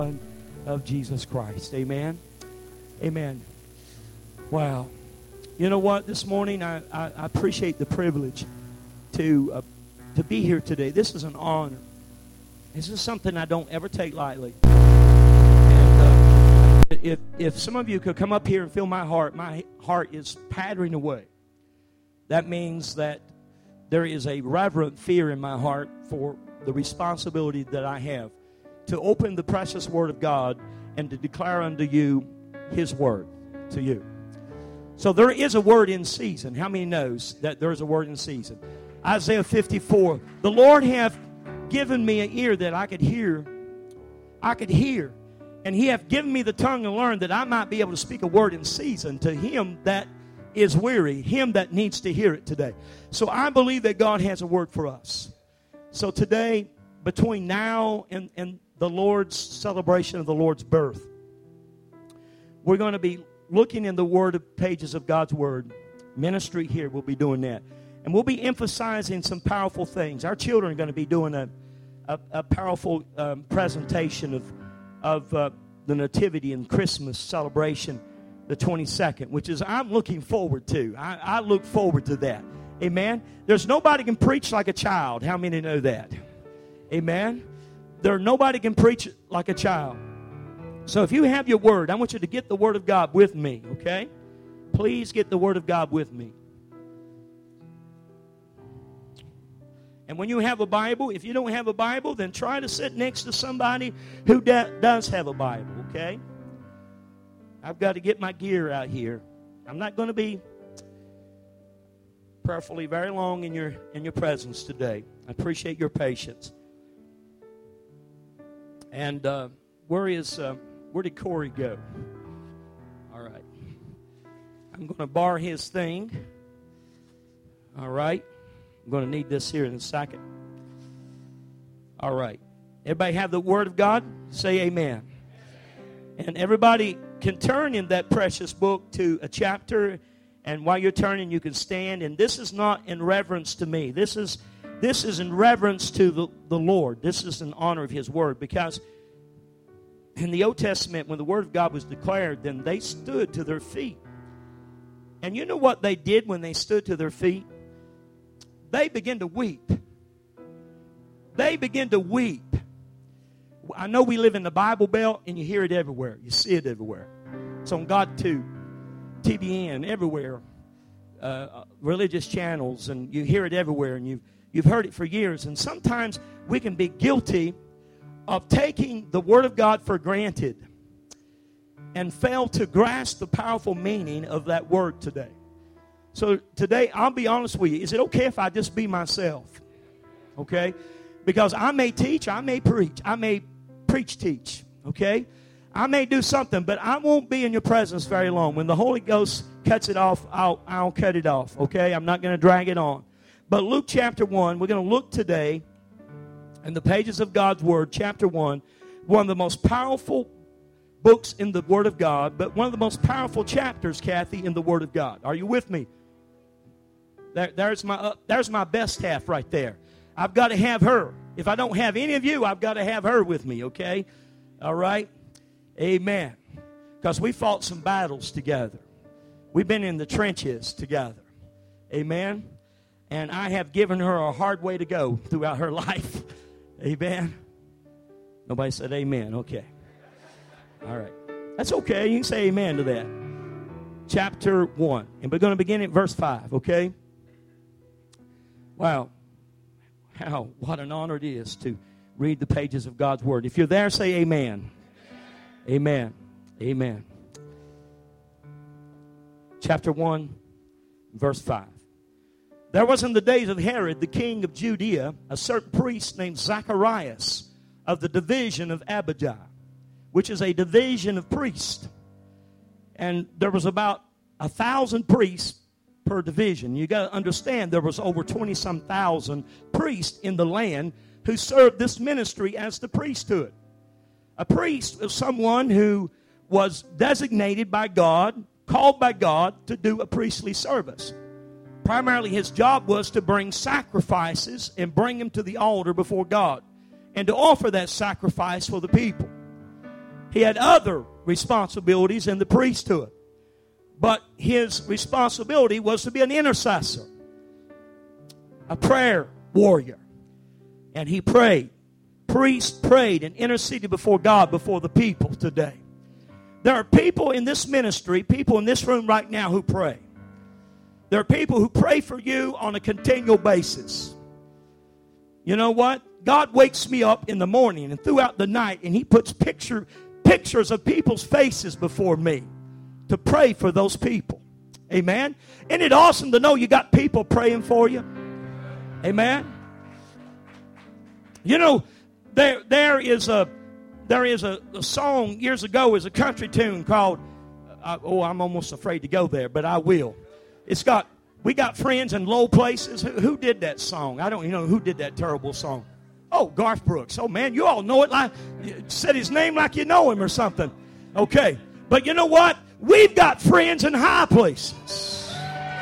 of Jesus Christ. Amen. Amen. Wow. You know what? This morning I appreciate the privilege to be here today. This is an honor. This is something I don't ever take lightly. And if some of you could come up here and feel my heart is pattering away. That means that there is a reverent fear in my heart for the responsibility that I have to open the precious Word of God and to declare unto you His Word to you. So there is a word in season. How many knows that there is a word in season? Isaiah 54. The Lord hath given me an ear that I could hear. And He hath given me the tongue to learn, that I might be able to speak a word in season to him that is weary, him that needs to hear it today. So I believe that God has a word for us. So today, between now and the Lord's celebration of the Lord's birth, we're going to be looking in the pages of God's Word. Ministry here will be doing that. And we'll be emphasizing some powerful things. Our children are going to be doing a powerful presentation of the Nativity and Christmas celebration, the 22nd, which is I'm looking forward to. I look forward to that. Amen. There's nobody can preach like a child. How many know that? Amen. Nobody can preach like a child. So if you have your word, I want you to get the Word of God with me, okay? Please get the Word of God with me. And when you have a Bible, if you don't have a Bible, then try to sit next to somebody who does have a Bible, okay? I've got to get my gear out here. I'm not going to be prayerfully very long in your presence today. I appreciate your patience. And where did Corey go? All right. I'm going to borrow his thing. All right. I'm going to need this here in a second. All right. Everybody have the Word of God? Say amen. And everybody can turn in that precious book to a chapter. And while you're turning, you can stand. And this is not in reverence to me. This is in reverence to the Lord. This is in honor of His Word. Because in the Old Testament, when the Word of God was declared, then they stood to their feet. And you know what they did when they stood to their feet? They began to weep. They began to weep. I know we live in the Bible Belt, and you hear it everywhere. You see it everywhere. It's on GodTube, TBN, everywhere. Religious channels, and you hear it everywhere, and you've heard it for years. And sometimes we can be guilty of taking the Word of God for granted and fail to grasp the powerful meaning of that word today. So today, I'll be honest with you. Is it okay if I just be myself? Okay? Because I may teach, I may teach, okay? I may do something, but I won't be in your presence very long. When the Holy Ghost cuts it off, I'll cut it off, okay? I'm not going to drag it on. But Luke chapter 1, we're going to look today in the pages of God's Word, chapter 1, one of the most powerful books in the Word of God, but one of the most powerful chapters, Kathy, in the Word of God. Are you with me? There's my best half right there. I've got to have her. If I don't have any of you, I've got to have her with me, okay? All right? Amen. Because we fought some battles together. We've been in the trenches together. Amen. And I have given her a hard way to go throughout her life. Amen. Nobody said amen. Okay. All right. That's okay. You can say amen to that. Chapter 1. And we're going to begin at verse 5, okay? Wow. What an honor it is to read the pages of God's Word. If you're there, say amen. Amen. Amen. Chapter 1, verse 5. There was in the days of Herod, the king of Judea, a certain priest named Zacharias of the division of Abijah, which is a division of priests. And there was about 1,000 priests per division. You got to understand there was over 20-some thousand priests in the land who served this ministry as the priesthood. A priest was someone who was designated by God, called by God to do a priestly service. Primarily his job was to bring sacrifices and bring them to the altar before God and to offer that sacrifice for the people. He had other responsibilities in the priesthood. But his responsibility was to be an intercessor, a prayer warrior. And he prayed. Priests prayed and interceded before God, before the people today. There are people in this ministry, people in this room right now who pray. There are people who pray for you on a continual basis. You know what? God wakes me up in the morning and throughout the night, and he puts pictures of people's faces before me to pray for those people. Amen? Isn't it awesome to know you got people praying for you? Amen? You know, there is a song years ago, is a country tune called, I'm almost afraid to go there, but I will. We got friends in low places. Who did that song? I don't even know who did that terrible song. Oh, Garth Brooks. Oh, man, you all know it. Like, said his name like you know him or something. Okay. But you know what? We've got friends in high places.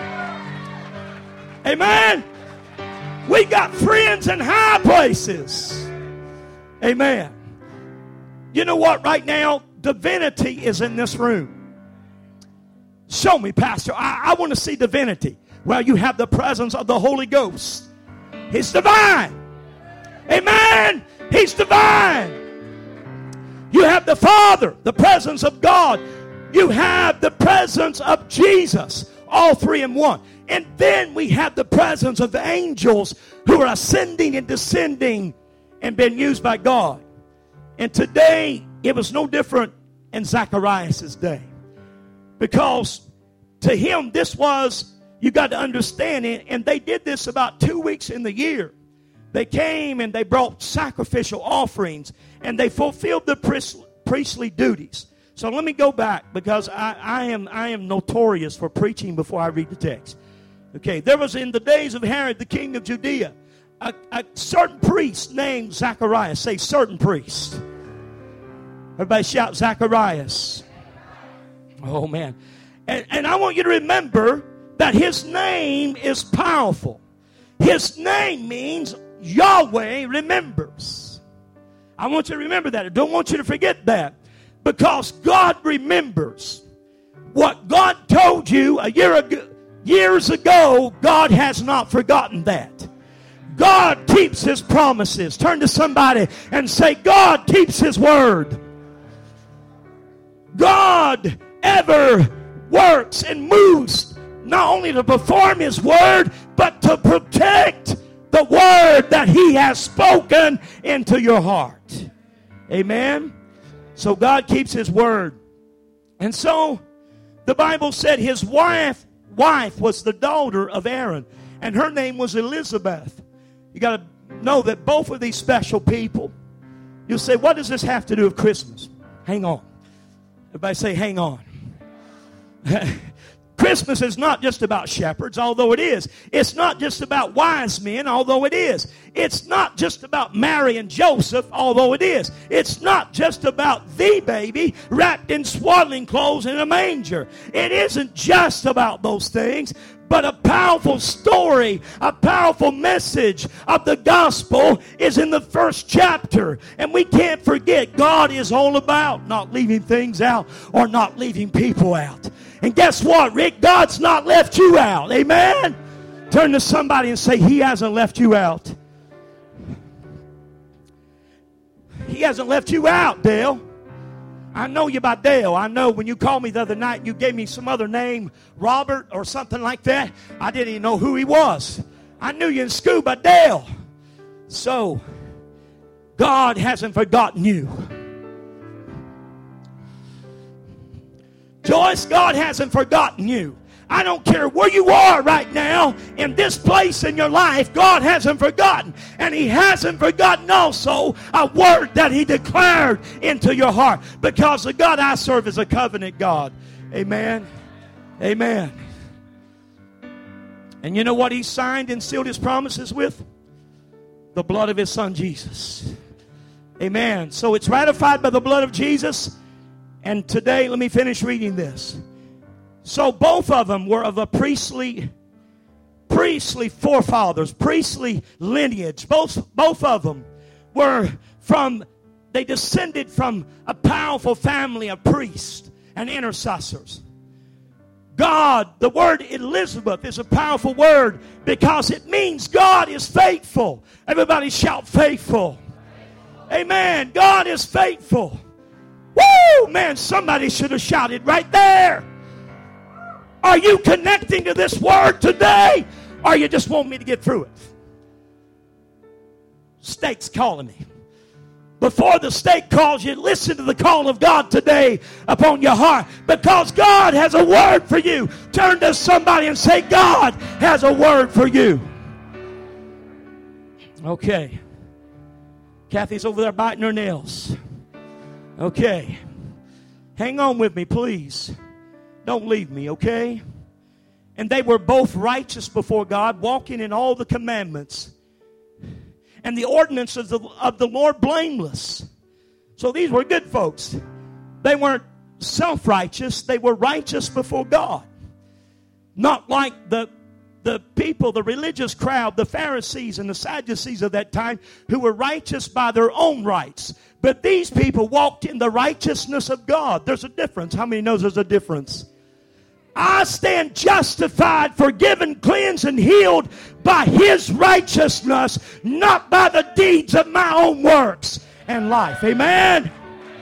Amen? We got friends in high places. Amen. You know what? Right now, divinity is in this room. Show me, Pastor. I want to see divinity. Well, you have the presence of the Holy Ghost. He's divine. Amen. He's divine. You have the Father, the presence of God. You have the presence of Jesus. All three in one. And then we have the presence of the angels who are ascending and descending and being used by God. And today, it was no different in Zacharias' day. Because to him, this was, you got to understand it, and they did this about 2 weeks in the year. They came and they brought sacrificial offerings, and they fulfilled the priestly duties. So let me go back, because I am notorious for preaching before I read the text. Okay, there was in the days of Herod, the king of Judea, a certain priest named Zacharias. Say, certain priest. Everybody shout, Zacharias. Oh, man. And I want you to remember that his name is powerful. His name means Yahweh remembers. I want you to remember that. I don't want you to forget that. Because God remembers. What God told you years ago, God has not forgotten that. God keeps his promises. Turn to somebody and say, God keeps his word. God ever works and moves not only to perform his word, but to protect the word that he has spoken into your heart. Amen. So God keeps his word. And so the Bible said his wife was the daughter of Aaron, and her name was Elizabeth. You got to know that both of these special people, you'll say, what does this have to do with Christmas? Hang on. Everybody say, hang on. Christmas is not just about shepherds, although it is. It's not just about wise men, although it is. It's not just about Mary and Joseph, although it is. It's not just about the baby wrapped in swaddling clothes in a manger. It isn't just about those things, but a powerful story, a powerful message of the gospel is in the first chapter. And we can't forget, God is all about not leaving things out or not leaving people out. And guess what, Rick? God's not left you out. Amen? Turn to somebody and say, he hasn't left you out. He hasn't left you out, Dale. I know you by Dale. I know when you called me the other night, you gave me some other name, Robert or something like that. I didn't even know who he was. I knew you in school by Dale. So, God hasn't forgotten you. Joyce, God hasn't forgotten you. I don't care where you are right now in this place in your life, God hasn't forgotten. And he hasn't forgotten also a word that he declared into your heart. Because the God I serve is a covenant God. Amen. Amen. And you know what he signed and sealed his promises with? The blood of his son Jesus. Amen. So it's ratified by the blood of Jesus. And today, let me finish reading this. So both of them were of a priestly forefathers, priestly lineage. Both of them were from they descended from a powerful family of priests and intercessors. God, the word Elizabeth is a powerful word because it means God is faithful. Everybody shout faithful. Amen. God is faithful. Woo! Man, somebody should have shouted right there. Are you connecting to this word today? Or you just want me to get through it? State's calling me. Before the state calls you, listen to the call of God today upon your heart. Because God has a word for you. Turn to somebody and say, God has a word for you. Okay. Kathy's over there biting her nails. Okay. Hang on with me, please. Don't leave me, okay? And they were both righteous before God, walking in all the commandments and the ordinances of the Lord blameless. So these were good folks. They weren't self-righteous. They were righteous before God. Not like the people, the religious crowd, the Pharisees and the Sadducees of that time who were righteous by their own rights. But these people walked in the righteousness of God. There's a difference. How many knows there's a difference? I stand justified, forgiven, cleansed, and healed by His righteousness, not by the deeds of my own works and life. Amen.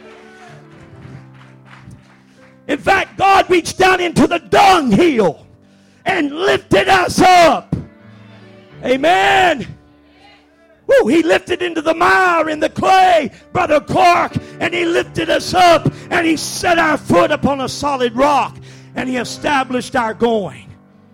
In fact, God reached down into the dunghill and lifted us up. Amen. Woo, He lifted into the mire and the clay, Brother Clark, and He lifted us up and He set our foot upon a solid rock and He established our going.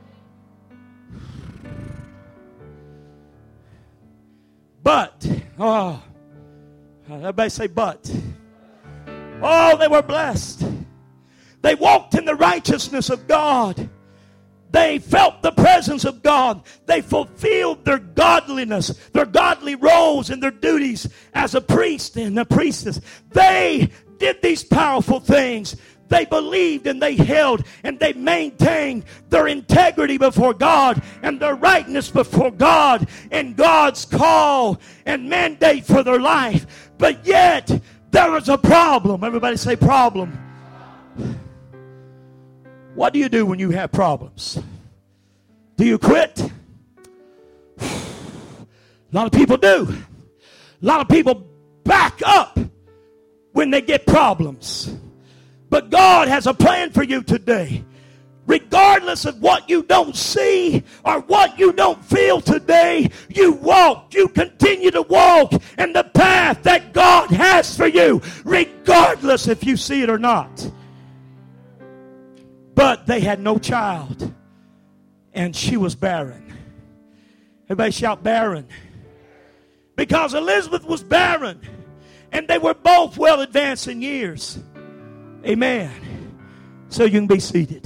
But, everybody say but. Oh, they were blessed. They walked in the righteousness of God. They felt the presence of God. They fulfilled their godliness, their godly roles and their duties as a priest and a priestess. They did these powerful things. They believed and they held and they maintained their integrity before God and their rightness before God and God's call and mandate for their life. But yet, there was a problem. Everybody say problem. What do you do when you have problems? Do you quit? A lot of people do. A lot of people back up when they get problems. But God has a plan for you today. Regardless of what you don't see or what you don't feel today, you walk, you continue to walk in the path that God has for you, regardless if you see it or not. But they had no child, and she was barren. Everybody shout barren. Because Elizabeth was barren, and they were both well advanced in years. Amen. So you can be seated.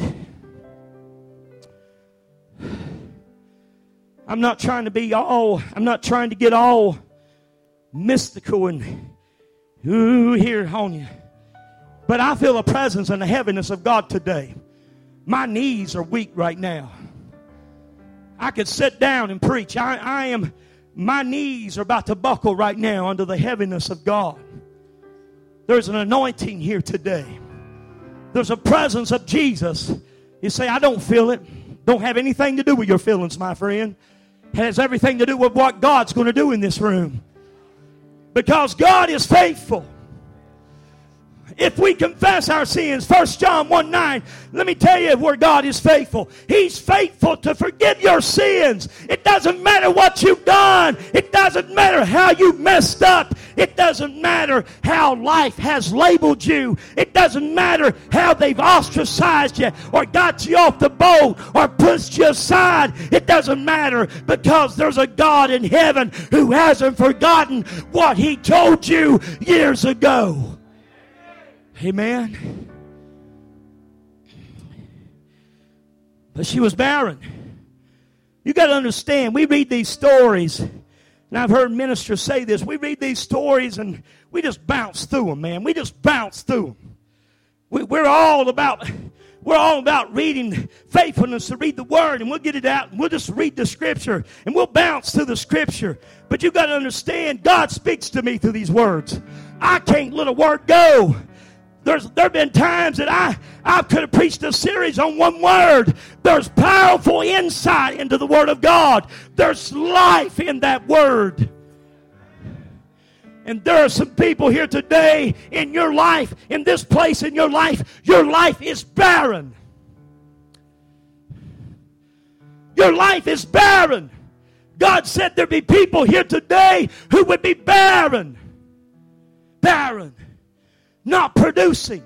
I'm not trying to get all mystical and here on you. But I feel a presence and the heaviness of God today. My knees are weak right now. I could sit down and preach. My knees are about to buckle right now under the heaviness of God. There's an anointing here today. There's a presence of Jesus. You say, I don't feel it. Don't have anything to do with your feelings, my friend. It has everything to do with what God's going to do in this room. Because God is faithful. If we confess our sins, 1 John 1:9, let me tell you where God is faithful. He's faithful to forgive your sins. It doesn't matter what you've done. It doesn't matter how you messed up. It doesn't matter how life has labeled you. It doesn't matter how they've ostracized you or got you off the boat or pushed you aside. It doesn't matter because there's a God in heaven who hasn't forgotten what He told you years ago. Amen. But she was barren. You got to understand, we read these stories, and I've heard ministers say this. We read these stories and we just bounce through them, man. We just bounce through them. We're all about reading faithfulness to read the Word, and we'll get it out, and we'll just read the Scripture, and we'll bounce through the Scripture. But you've got to understand, God speaks to me through these words. I can't let a word go. There have been times that I could have preached a series on one word. There's powerful insight into the Word of God. There's life in that Word. And there are some people here today in your life, in this place in your life is barren. Your life is barren. God said there'd be people here today who would be barren. Barren. Not producing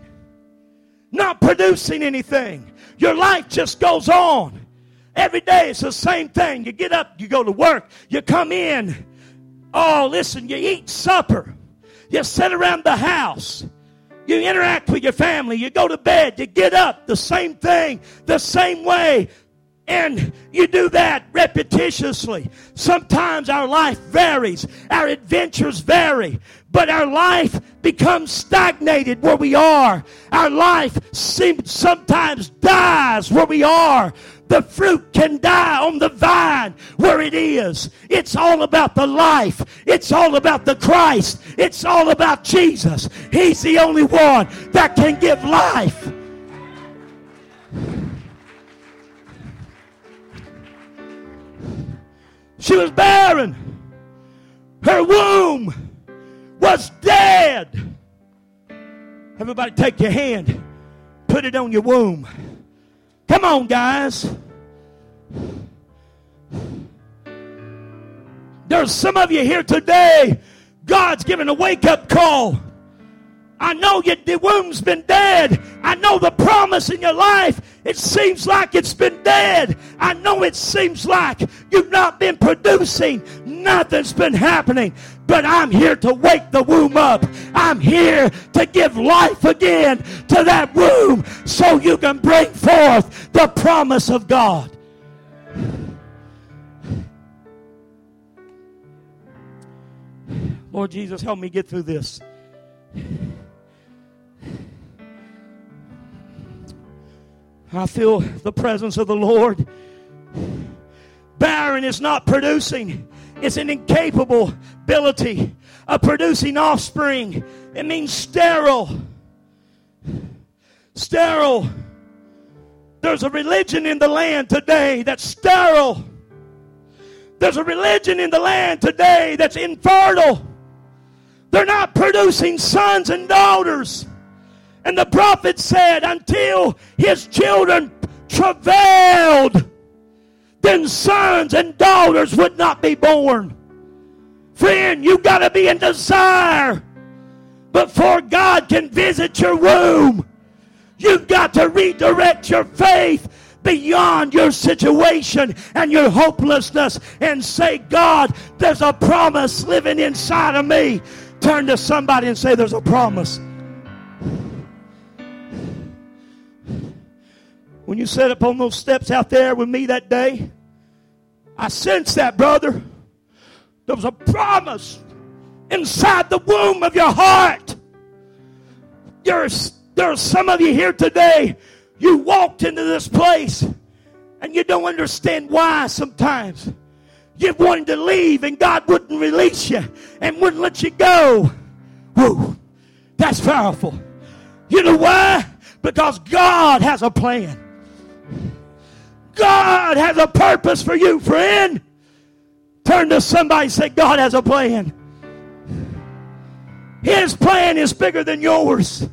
anything. Your life just goes on. Every day it's the same thing. You get up, you go to work, you come in. Oh, listen, you eat supper. You sit around the house. You interact with your family. You go to bed. You get up. The same thing, the same way. And you do that repetitiously. Sometimes our life varies. Our adventures vary. But our life becomes stagnated where we are. Our life sometimes dies where we are. The fruit can die on the vine where it is. It's all about the life. It's all about the Christ. It's all about Jesus. He's the only one that can give life. She was barren. Her womb was dead. Everybody take your hand. Put it on your womb. Come on, guys. There's some of you here today. God's giving a wake-up call. I know the womb's been dead. I know the promise in your life, it seems like it's been dead. I know it seems like you've not been producing. Nothing's been happening. But I'm here to wake the womb up. I'm here to give life again to that womb so you can bring forth the promise of God. Lord Jesus, help me get through this. I feel the presence of the Lord. Barren is not producing. It's an incapable ability of producing offspring. It means sterile. Sterile. There's a religion in the land today that's sterile. There's a religion in the land today that's infertile. They're not producing sons and daughters. And the prophet said, until his children travailed, then sons and daughters would not be born. Friend, you've got to be in desire before God can visit your womb. You've got to redirect your faith beyond your situation and your hopelessness and say, God, there's a promise living inside of me. Turn to somebody and say, there's a promise. When you sat up on those steps out there with me that day, I sensed that, brother. There was a promise inside the womb of your heart. There are some of you here today, you walked into this place and you don't understand why sometimes. You've wanted to leave and God wouldn't release you and wouldn't let you go. Whoa, that's powerful. You know why? Because God has a plan. God has a purpose for you, friend. Turn to somebody and say, God has a plan. His plan is bigger than yours.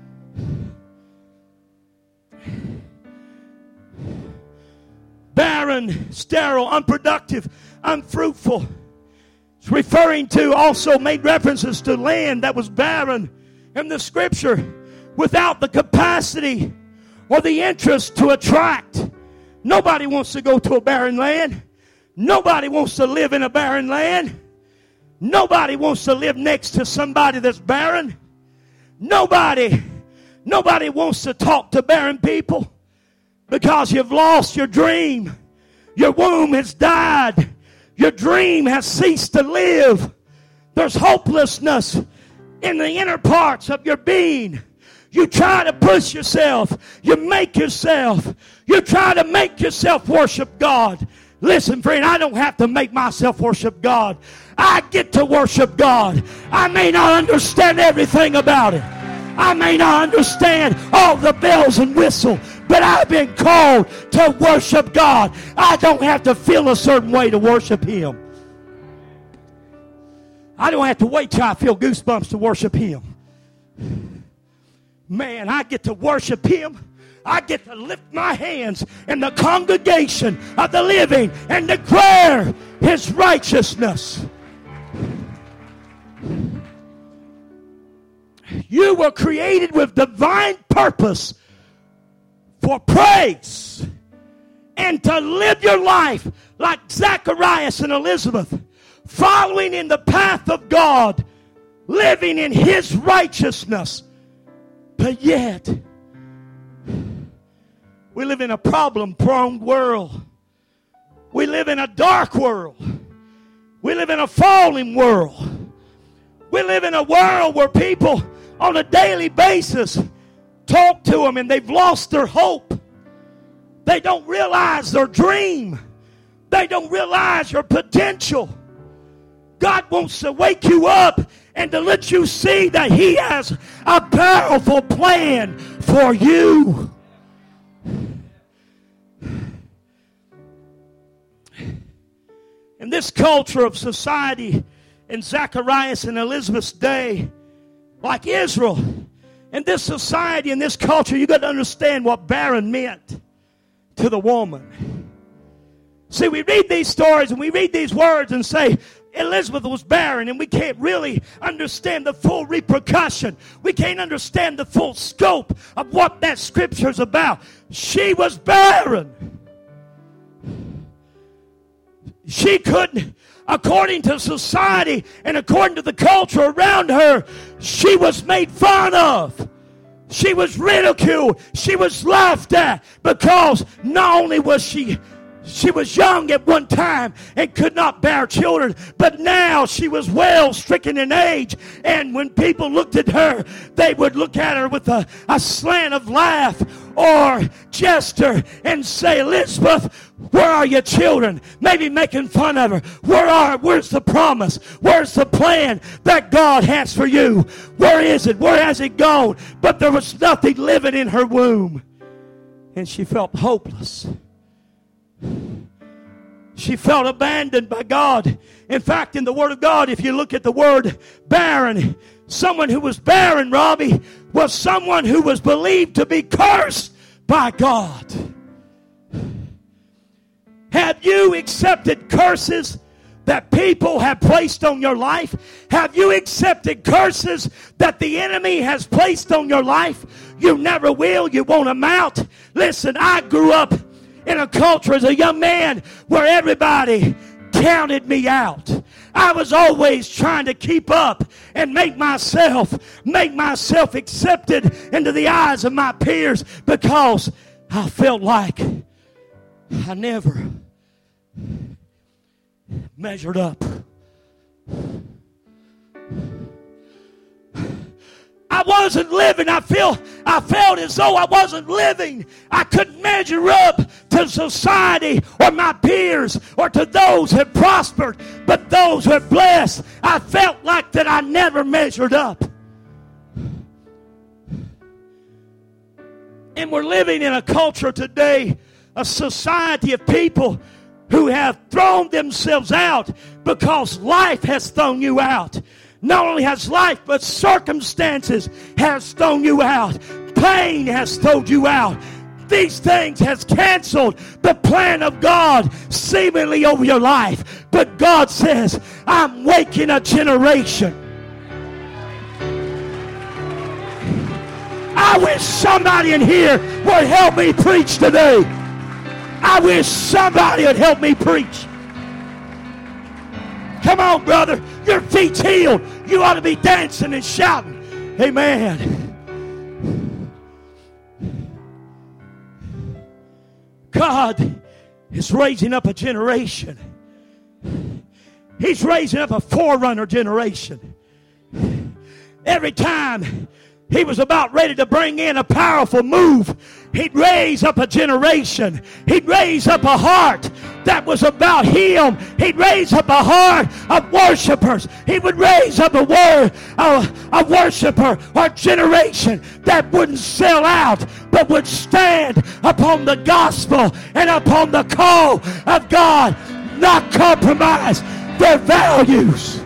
Barren, sterile, unproductive, unfruitful. It's referring to, also made references to land that was barren in the scripture, without the capacity or the interest to attract. Nobody wants to go to a barren land. Nobody wants to live in a barren land. Nobody wants to live next to somebody that's barren. Nobody wants to talk to barren people because you've lost your dream. Your womb has died. Your dream has ceased to live. There's hopelessness in the inner parts of your being. You try to push yourself. You make yourself. You try to make yourself worship God. Listen, friend, I don't have to make myself worship God. I get to worship God. I may not understand everything about it. I may not understand all the bells and whistles, but I've been called to worship God. I don't have to feel a certain way to worship Him. I don't have to wait till I feel goosebumps to worship Him. Man, I get to worship Him. I get to lift my hands in the congregation of the living and declare His righteousness. You were created with divine purpose for praise and to live your life like Zacharias and Elizabeth, following in the path of God, living in His righteousness. But yet, we live in a problem-prone world. We live in a dark world. We live in a fallen world. We live in a world where people on a daily basis talk to them and they've lost their hope. They don't realize their dream. They don't realize your potential. God wants to wake you up and to let you see that He has a powerful plan for you. In this culture of society, in Zacharias and Elizabeth's day, like Israel, in this society, in this culture, you got to understand what barren meant to the woman. See, we read these stories and we read these words and say, Elizabeth was barren, and we can't really understand the full repercussion. We can't understand the full scope of what that scripture is about. She was barren. She couldn't, according to society and according to the culture around her, she was made fun of. She was ridiculed. She was laughed at because not only was she was young at one time and could not bear children, but now she was well stricken in age. And when people looked at her, they would look at her with a slant of laugh or gesture and say, Elizabeth, where are your children? Maybe making fun of her. Where's the promise? Where's the plan that God has for you? Where is it? Where has it gone? But there was nothing living in her womb. And she felt hopeless. She felt abandoned by God. In fact, in the Word of God, if you look at the word barren, someone who was barren, Robbie, was someone who was believed to be cursed by God. Have you accepted curses that people have placed on your life? Have you accepted curses that the enemy has placed on your life? You never will. You won't amount. Listen, I grew up in a culture as a young man where everybody counted me out. I was always trying to keep up and make myself accepted into the eyes of my peers because I felt like I never measured up. I wasn't living. I felt as though I wasn't living. I couldn't measure up to society or my peers or to those who had prospered, but those who had blessed. I felt like that I never measured up. And we're living in a culture today, a society of people who have thrown themselves out because life has thrown you out. Not only has life, but circumstances has thrown you out. Pain has thrown you out. These things has canceled the plan of God seemingly over your life. But God says, I'm waking a generation. I wish somebody in here would help me preach today. I wish somebody would help me preach. Come on, brother. Your feet's healed. You ought to be dancing and shouting. Amen. God is raising up a generation. He's raising up a forerunner generation. Every time He was about ready to bring in a powerful move. He'd raise up a generation. He'd raise up a heart that was about Him. He'd raise up a heart of worshipers. He would raise up a worshiper or generation that wouldn't sell out, but would stand upon the gospel and upon the call of God, not compromise their values.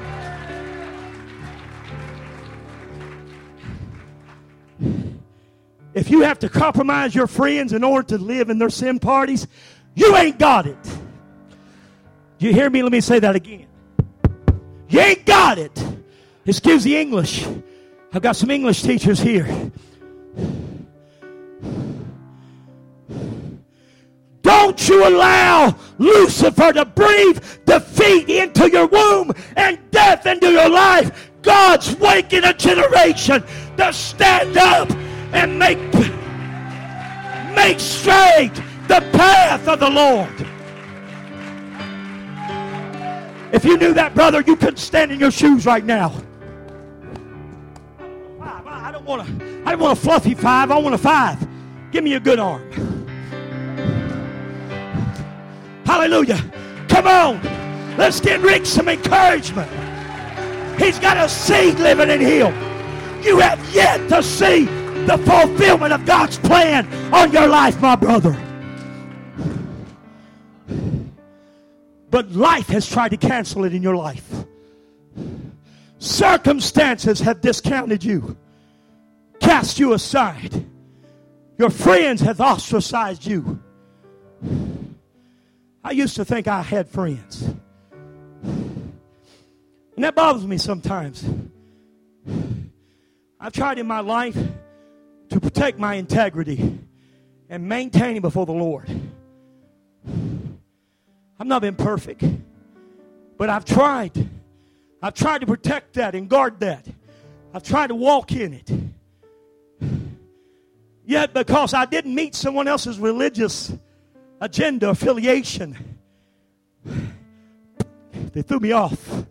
If you have to compromise your friends in order to live in their sin parties, you ain't got it. Do you hear me? Let me say that again. You ain't got it. Excuse the English. I've got some English teachers here. Don't you allow Lucifer to breathe defeat into your womb and death into your life. God's waking a generation to stand up and make straight the path of the Lord. If you knew that, brother, you couldn't stand in your shoes right now. I don't want a fluffy 5. I want a 5. Give me a good arm. Hallelujah. Come on. Let's get Rick some encouragement. He's got a seed living in him. You have yet to see the fulfillment of God's plan on your life, my brother. But life has tried to cancel it in your life. Circumstances have discounted you, cast you aside. Your friends have ostracized you. I used to think I had friends. And that bothers me sometimes. I've tried in my life to protect my integrity and maintain it before the Lord. I've not been perfect, but I've tried. I've tried to protect that and guard that. I've tried to walk in it. Yet because I didn't meet someone else's religious agenda, affiliation, they threw me off.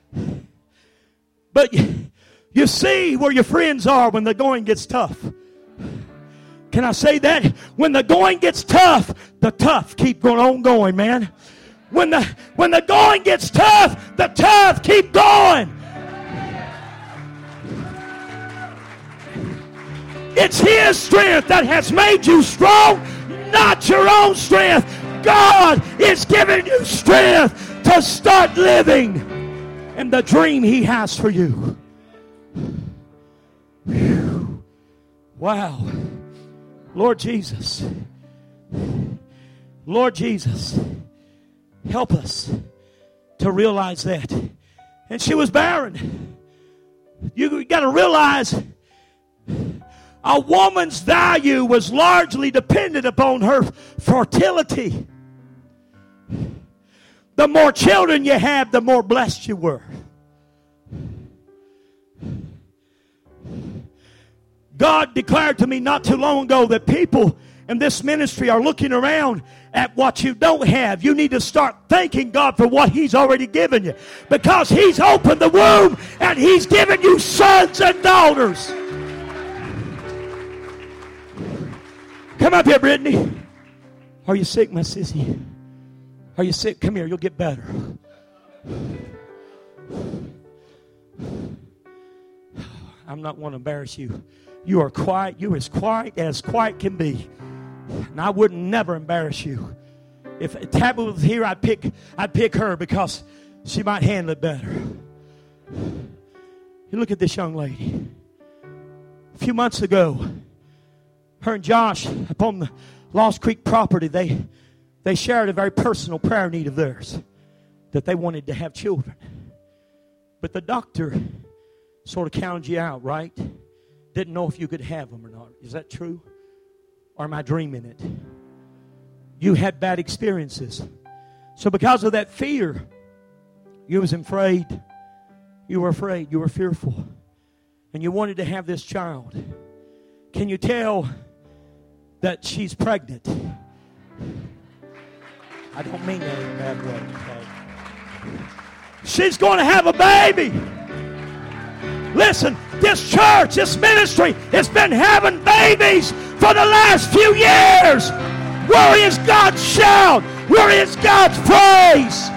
But you see where your friends are when the going gets tough. Can I say that? When the going gets tough, the tough keep going, man. When the going gets tough, the tough keep going. It's His strength that has made you strong, not your own strength. God is giving you strength to start living in the dream He has for you. Whew. Wow. Lord Jesus. Lord Jesus. Help us to realize that. And she was barren. You got to realize a woman's value was largely dependent upon her fertility. The more children you had, the more blessed you were. God declared to me not too long ago that people in this ministry are looking around at what you don't have. You need to start thanking God for what He's already given you, because He's opened the womb and He's given you sons and daughters. Come up here, Brittany. Are you sick, my sissy? Are you sick? Come here, you'll get better. I'm not want to embarrass you. You are quiet. You as quiet can be. And I wouldn't never embarrass you. If Tabby was here, I'd pick her because she might handle it better. You look at this young lady. A few months ago, her and Josh, upon the Lost Creek property, they shared a very personal prayer need of theirs, that they wanted to have children. But the doctor sort of counted you out, right? Didn't know if you could have them or not. Is that true? Or am I dreaming it? You had bad experiences. So because of that fear, you was afraid. You were afraid. You were fearful. And you wanted to have this child. Can you tell that she's pregnant? I don't mean that in a bad way. Okay? She's going to have a baby. Listen, this church, this ministry has been having babies for the last few years. Where is God's shout? Where is God's praise?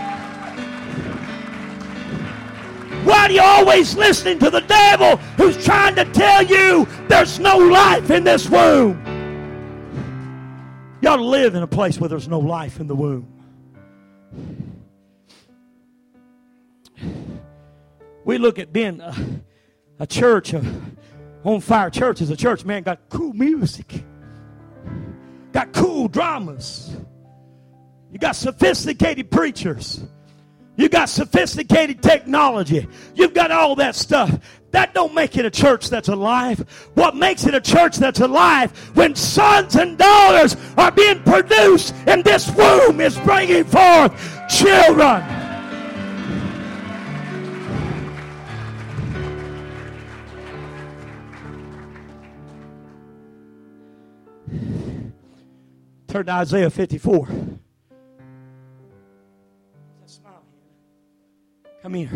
Why are you always listening to the devil who's trying to tell you there's no life in this womb? You ought to live in a place where there's no life in the womb. We look at being a church, on fire church is a church, man, got cool music, got cool dramas. You got sophisticated preachers. You got sophisticated technology. You've got all that stuff. That don't make it a church that's alive. What makes it a church that's alive when sons and daughters are being produced and this womb is bringing forth children. Turn to Isaiah 54. Come here.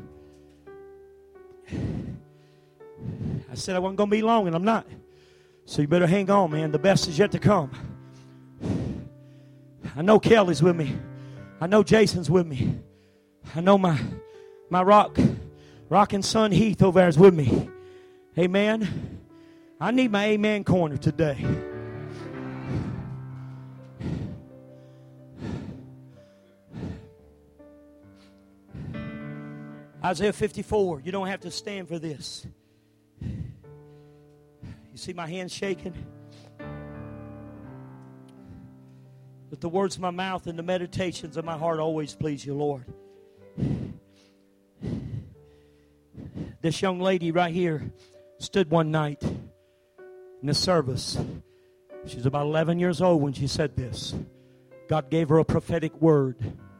I said I wasn't going to be long, and I'm not. So you better hang on, man. The best is yet to come. I know Kelly's with me. I know Jason's with me. I know my rocking son Heath over there is with me. Amen. I need my amen corner today. Isaiah 54. You don't have to stand for this. You see my hands shaking? But the words of my mouth and the meditations of my heart always please you, Lord. This young lady right here stood one night in the service. She was about 11 years old when she said this. God gave her a prophetic word.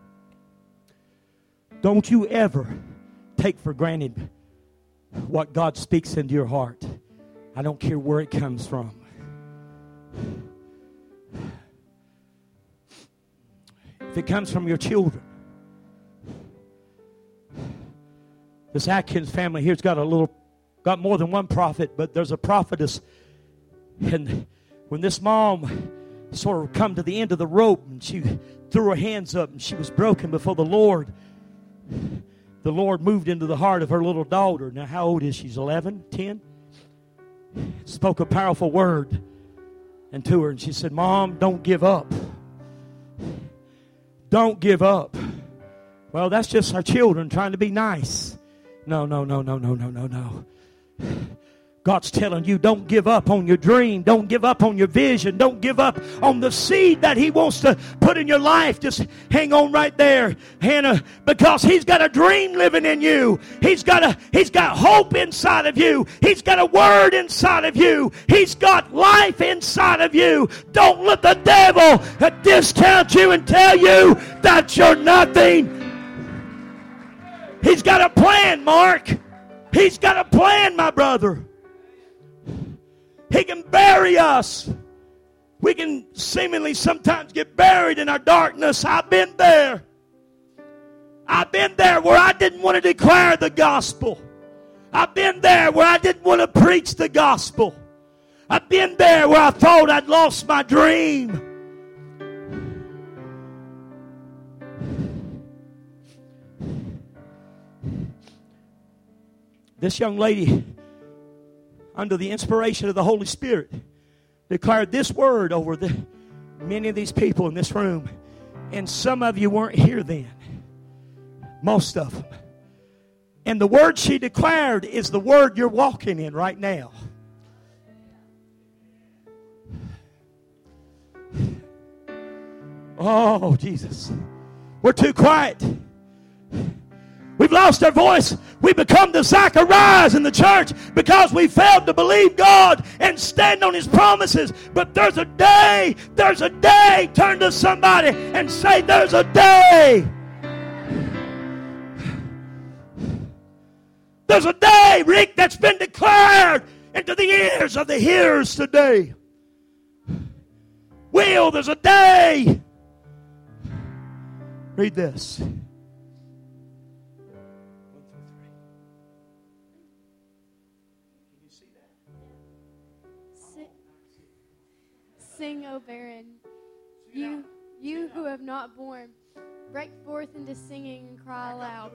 Don't you ever take for granted what God speaks into your heart. I don't care where it comes from. If it comes from your children. This Atkins family here's got more than one prophet, but there's a prophetess. And when this mom sort of come to the end of the rope and she threw her hands up and she was broken before the Lord moved into the heart of her little daughter. Now, how old is she? She's 11, 10? Spoke a powerful word into her. And she said, Mom, don't give up. Don't give up. Well, that's just our children trying to be nice. No. God's telling you, don't give up on your dream. Don't give up on your vision. Don't give up on the seed that He wants to put in your life. Just hang on right there, Hannah, because He's got a dream living in you. He's got hope inside of you. He's got a word inside of you. He's got life inside of you. Don't let the devil discount you and tell you that you're nothing. He's got a plan, Mark. He's got a plan, my brother. He can bury us. We can seemingly sometimes get buried in our darkness. I've been there. I've been there where I didn't want to declare the gospel. I've been there where I didn't want to preach the gospel. I've been there where I thought I'd lost my dream. This young lady, under the inspiration of the Holy Spirit, declared this word over many of these people in this room. And some of you weren't here then. Most of them. And the word she declared is the word you're walking in right now. Oh, Jesus. We're too quiet. We've lost our voice. We become the Zacharias in the church because we failed to believe God and stand on His promises. But there's a day, turn to somebody and say, there's a day. There's a day, Rick, that's been declared into the ears of the hearers today. Will, there's a day. Read this. Sing, O barren, you who have not borne. Break forth into singing and cry aloud.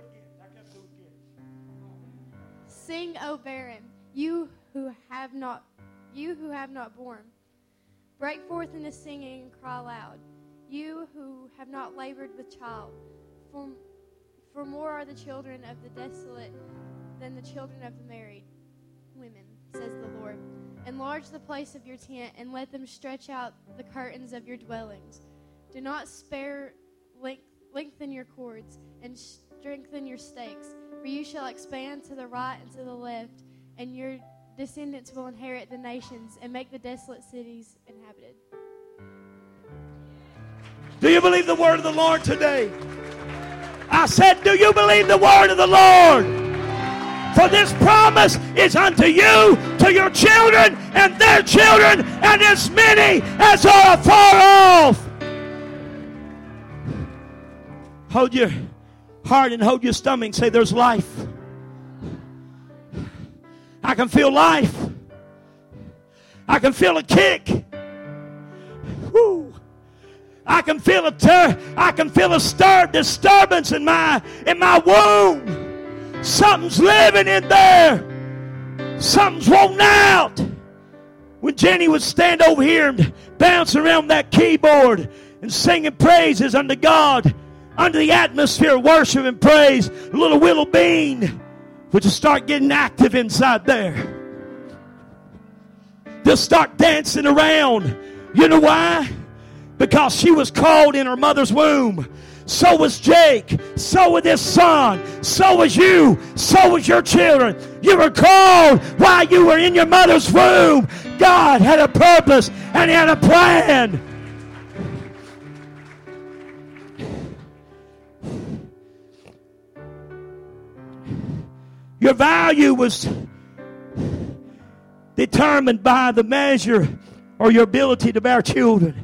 Sing, O barren, you who have not borne. Break forth into singing and cry aloud. You who have not labored with child. For more are the children of the desolate than the children of the married women, says the Lord. Enlarge the place of your tent, and let them stretch out the curtains of your dwellings. Do not spare, lengthen your cords, and strengthen your stakes. For you shall expand to the right and to the left, and your descendants will inherit the nations and make the desolate cities inhabited. Do you believe the word of the Lord today? I said, do you believe the word of the Lord? For this promise is unto you, to your children, and their children, and as many as are afar off. Hold your heart and hold your stomach and say, there's life. I can feel life. I can feel a kick. Woo. I can feel a disturbance in my womb. Something's living in there. Something's rolling out. When Jenny would stand over here and bounce around that keyboard and singing praises unto God, under the atmosphere of worship and praise, little Willow Bean would just start getting active inside there. Just start dancing around. You know why? Because she was called in her mother's womb. So was Jake. So was his son. So was you. So was your children. You were called while you were in your mother's womb. God had a purpose and He had a plan. Your value was determined by the measure or your ability to bear children.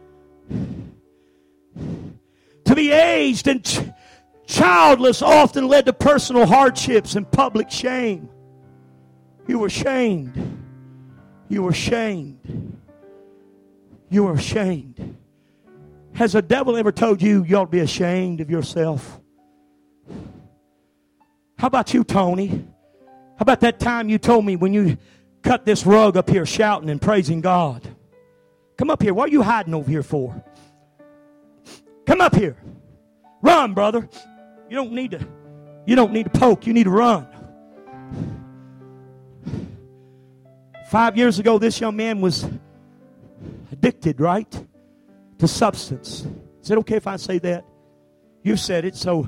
To be aged and childless often led to personal hardships and public shame. You were shamed. You were shamed. You were ashamed. Has the devil ever told you you ought to be ashamed of yourself? How about you, Tony? How about that time you told me when you cut this rug up here shouting and praising God? Come up here. What are you hiding over here for? Come up here. Run, brother. You don't need to poke. You need to run. 5 years ago, this young man was addicted, right? To substance. Is it okay if I say that? You said it, so.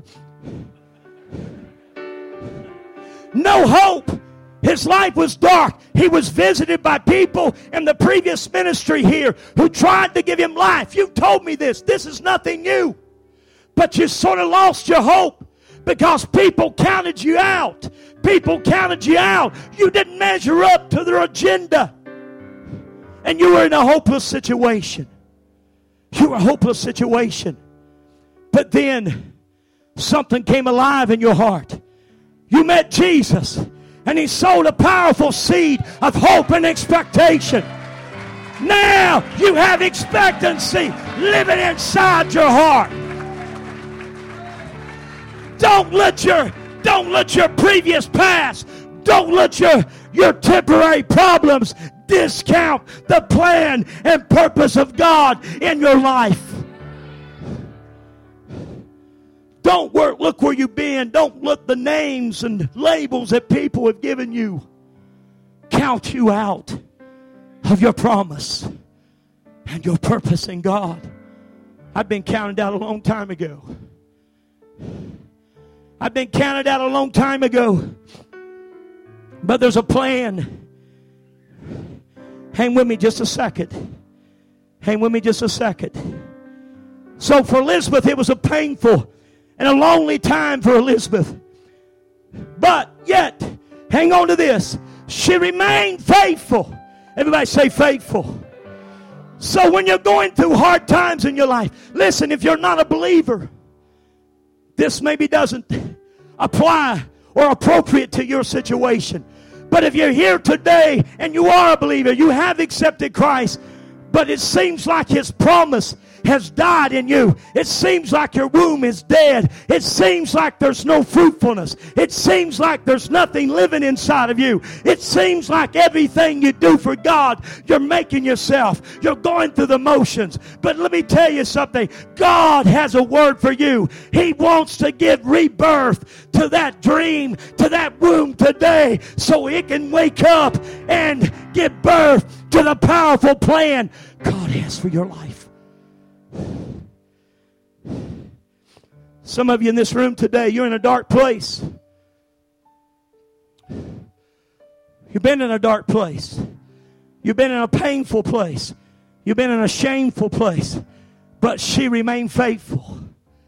No hope. His life was dark. He was visited by people in the previous ministry here who tried to give him life. You told me this. This is nothing new. But you sort of lost your hope because people counted you out. People counted you out. You didn't measure up to their agenda. And you were in a hopeless situation. You were in a hopeless situation. But then something came alive in your heart. You met Jesus. And He sowed a powerful seed of hope and expectation. Now you have expectancy living inside your heart. Don't let your previous past, don't let your temporary problems discount the plan and purpose of God in your life. Don't look where you've been. Don't look the names and labels that people have given you. Count you out of your promise and your purpose in God. I've been counted out a long time ago. I've been counted out a long time ago. But there's a plan. Hang with me just a second. Hang with me just a second. So for Elizabeth, it was a painful and a lonely time for Elizabeth. But yet, hang on to this. She remained faithful. Everybody say faithful. So when you're going through hard times in your life, listen, if you're not a believer, this maybe doesn't apply or appropriate to your situation. But if you're here today and you are a believer, you have accepted Christ, but it seems like His promise has died in you. It seems like your womb is dead. It seems like there's no fruitfulness. It seems like there's nothing living inside of you. It seems like everything you do for God, you're making yourself. You're going through the motions. But let me tell you something. God has a word for you. He wants to give rebirth to that dream, to that womb today, so it can wake up and give birth to the powerful plan God has for your life. Some of you in this room today, you're in a dark place. You've been in a dark place. You've been in a painful place. You've been in a shameful place. But she remained faithful.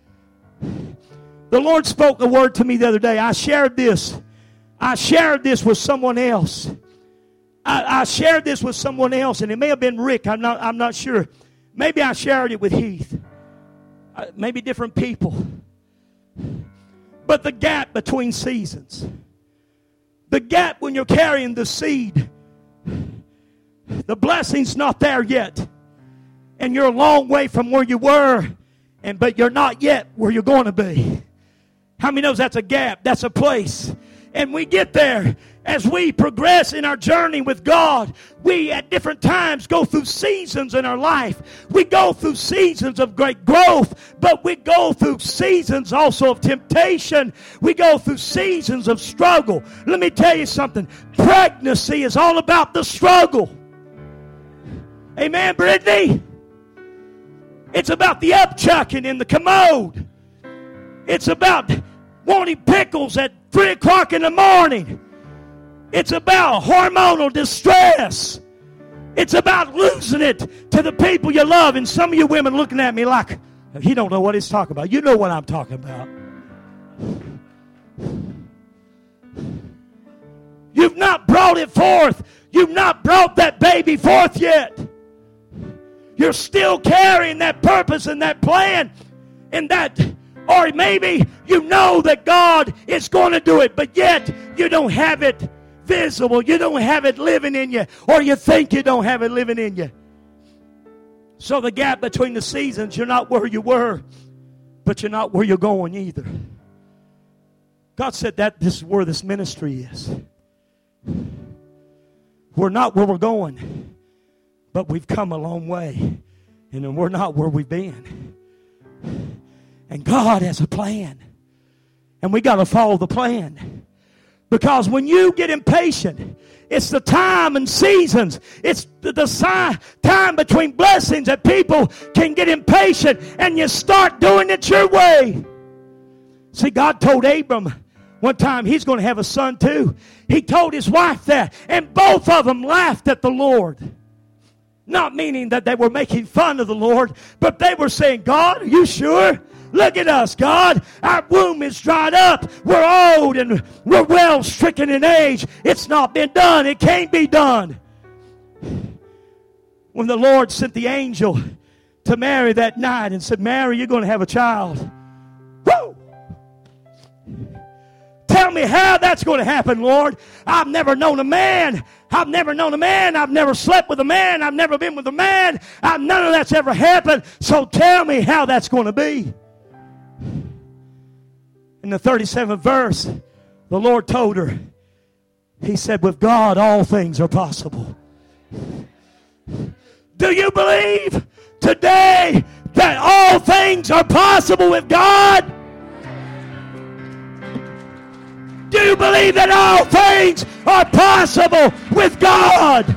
The Lord spoke a word to me the other day. I shared this with someone else. I shared this with someone else, and it may have been Rick. I'm not sure. Maybe I shared it with Heath. Maybe different people. But the gap between seasons. The gap when you're carrying the seed. The blessing's not there yet. And you're a long way from where you were. But you're not yet where you're going to be. How many knows that's a gap? That's a place. And we get there. As we progress in our journey with God, we at different times go through seasons in our life. We go through seasons of great growth, but we go through seasons also of temptation. We go through seasons of struggle. Let me tell you something. Pregnancy is all about the struggle. Amen, Brittany? It's about the upchucking in the commode. It's about wanting pickles at 3 o'clock in the morning. It's about hormonal distress. It's about losing it to the people you love. And some of you women looking at me like, he don't know what he's talking about. You know what I'm talking about. You've not brought it forth. You've not brought that baby forth yet. You're still carrying that purpose and that plan and that, or maybe you know that God is going to do it, but yet you don't have it visible. You don't have it living in you, or you think you don't have it living in you. So the gap between the seasons, you're not where you were, but you're not where you're going either. God said that this is where this ministry is. We're not where we're going, but we've come a long way, and then we're not where we've been. And God has a plan, and we got to follow the plan. Because when you get impatient, it's the time and seasons. It's the time between blessings that people can get impatient and you start doing it your way. See, God told Abram one time he's going to have a son too. He told his wife that, and both of them laughed at the Lord. Not meaning that they were making fun of the Lord, but they were saying, God, are you sure? Look at us, God. Our womb is dried up. We're old and we're well stricken in age. It's not been done. It can't be done. When the Lord sent the angel to Mary that night and said, Mary, you're going to have a child. Woo! Tell me how that's going to happen, Lord. I've never known a man. I've never known a man. I've never slept with a man. I've never been with a man. None of that's ever happened. So tell me how that's going to be. In the 37th verse, the Lord told her, He said, with God all things are possible. Do you believe today that all things are possible with God? Do you believe that all things are possible with God?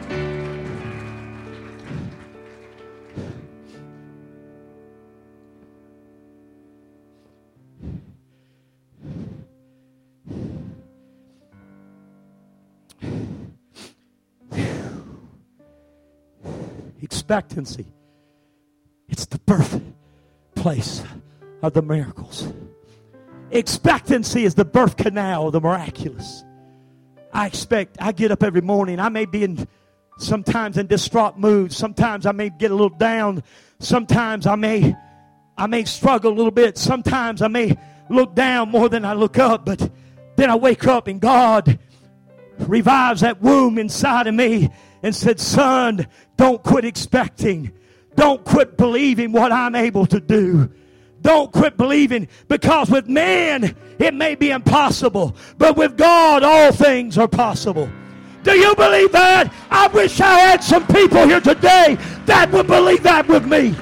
Expectancy. It's the birthplace of the miracles. Expectancy is the birth canal of the miraculous. I get up every morning. I may be sometimes in distraught moods. Sometimes I may get a little down. Sometimes I may struggle a little bit. Sometimes I may look down more than I look up. But then I wake up and God revives that womb inside of me. and said, son, don't quit expecting. Don't quit believing what I'm able to do. Don't quit believing, because with man it may be impossible, but with God all things are possible. Do you believe that? I wish I had some people here today that would believe that with me.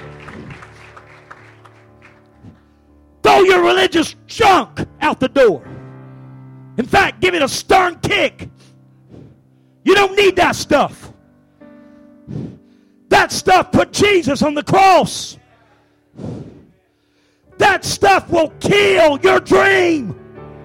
Throw your religious junk out the door. In fact, give it a stern kick. You don't need that stuff. That stuff put Jesus on the cross. That stuff will kill your dream.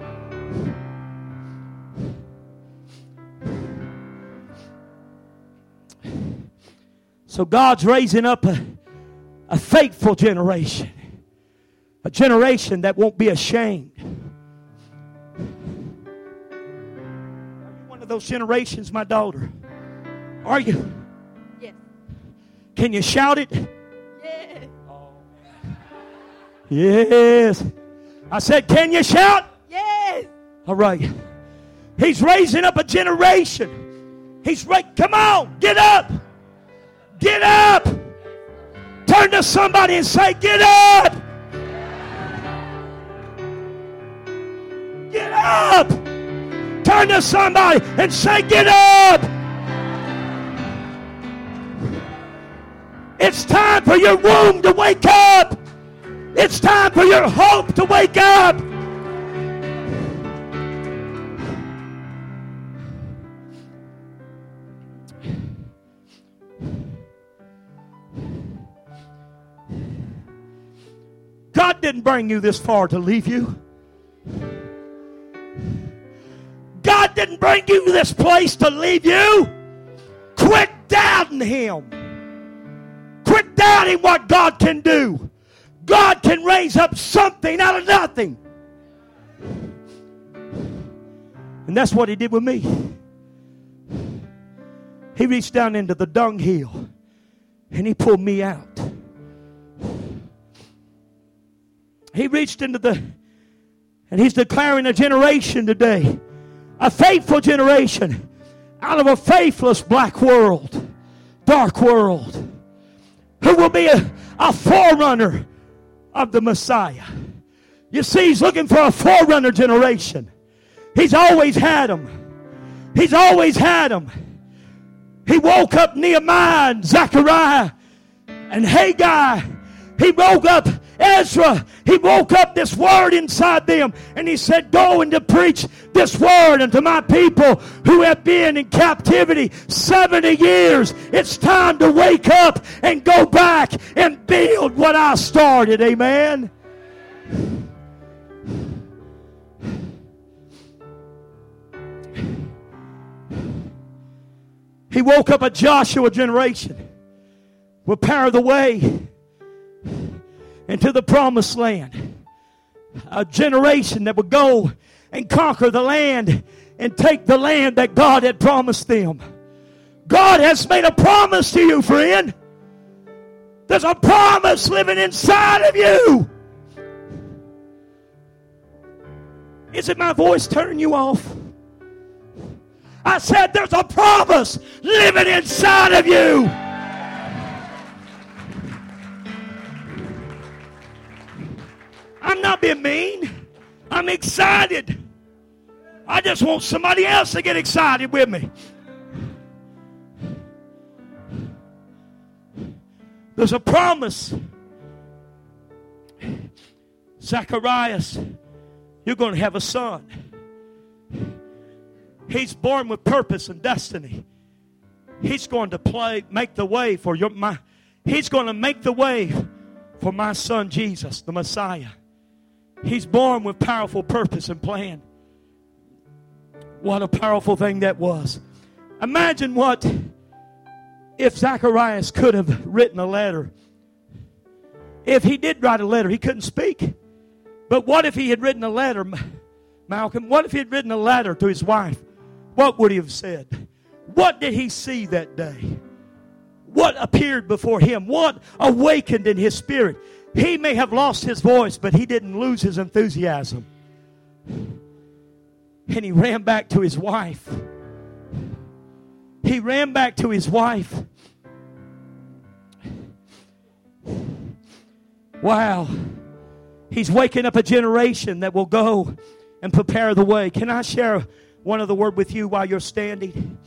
So God's raising up a faithful generation. A generation that won't be ashamed. Are you one of those generations, my daughter? Are you? Yes. Can you shout it? Yes. Yes. I said, can you shout? Yes. All right. He's raising up a generation. Come on, get up. Get up. Turn to somebody and say, get up. Get up. Turn to somebody and say, get up. It's time for your womb to wake up. It's time for your hope to wake up. God didn't bring you this far to leave you. God didn't bring you to this place to leave you. Quit doubting Him. Quit doubting what God can do. God can raise up something out of nothing. And that's what He did with me. He reached down into the dunghill and He pulled me out. He reached into and He's declaring a generation today, a faithful generation out of a faithless black world, dark world, who will be a forerunner of the Messiah. You see, He's looking for a forerunner generation. He's always had them. He's always had them. He woke up Nehemiah and Zechariah and Haggai. He woke up Ezra. He woke up this word inside them, and he said, go and to preach this word unto my people who have been in captivity 70 years. It's time to wake up and go back and build what I started. Amen. He woke up a Joshua generation with power of the way into the promised land. A generation that would go and conquer the land and take the land that God had promised them. God has made a promise to you, friend. There's a promise living inside of you. Is it my voice turning you off? I said there's a promise living inside of you. I'm not being mean. I'm excited. I just want somebody else to get excited with me. There's a promise. Zacharias, you're going to have a son. He's born with purpose and destiny. He's going to make the way for He's going to make the way for my son Jesus, the Messiah. He's born with powerful purpose and plan. What a powerful thing that was. Imagine what if Zacharias could have written a letter. If he did write a letter, he couldn't speak. But what if he had written a letter, Malcolm? What if he had written a letter to his wife? What would he have said? What did he see that day? What appeared before him? What awakened in his spirit? He may have lost his voice, but he didn't lose his enthusiasm. And he ran back to his wife. He ran back to his wife. Wow. He's waking up a generation that will go and prepare the way. Can I share one other word with you while you're standing?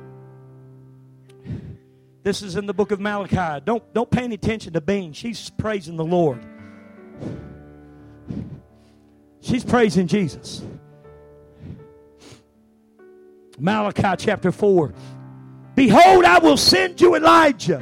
This is in the book of Malachi. Don't pay any attention to Bean. She's praising the Lord. She's praising Jesus. Malachi chapter 4. Behold, I will send you Elijah.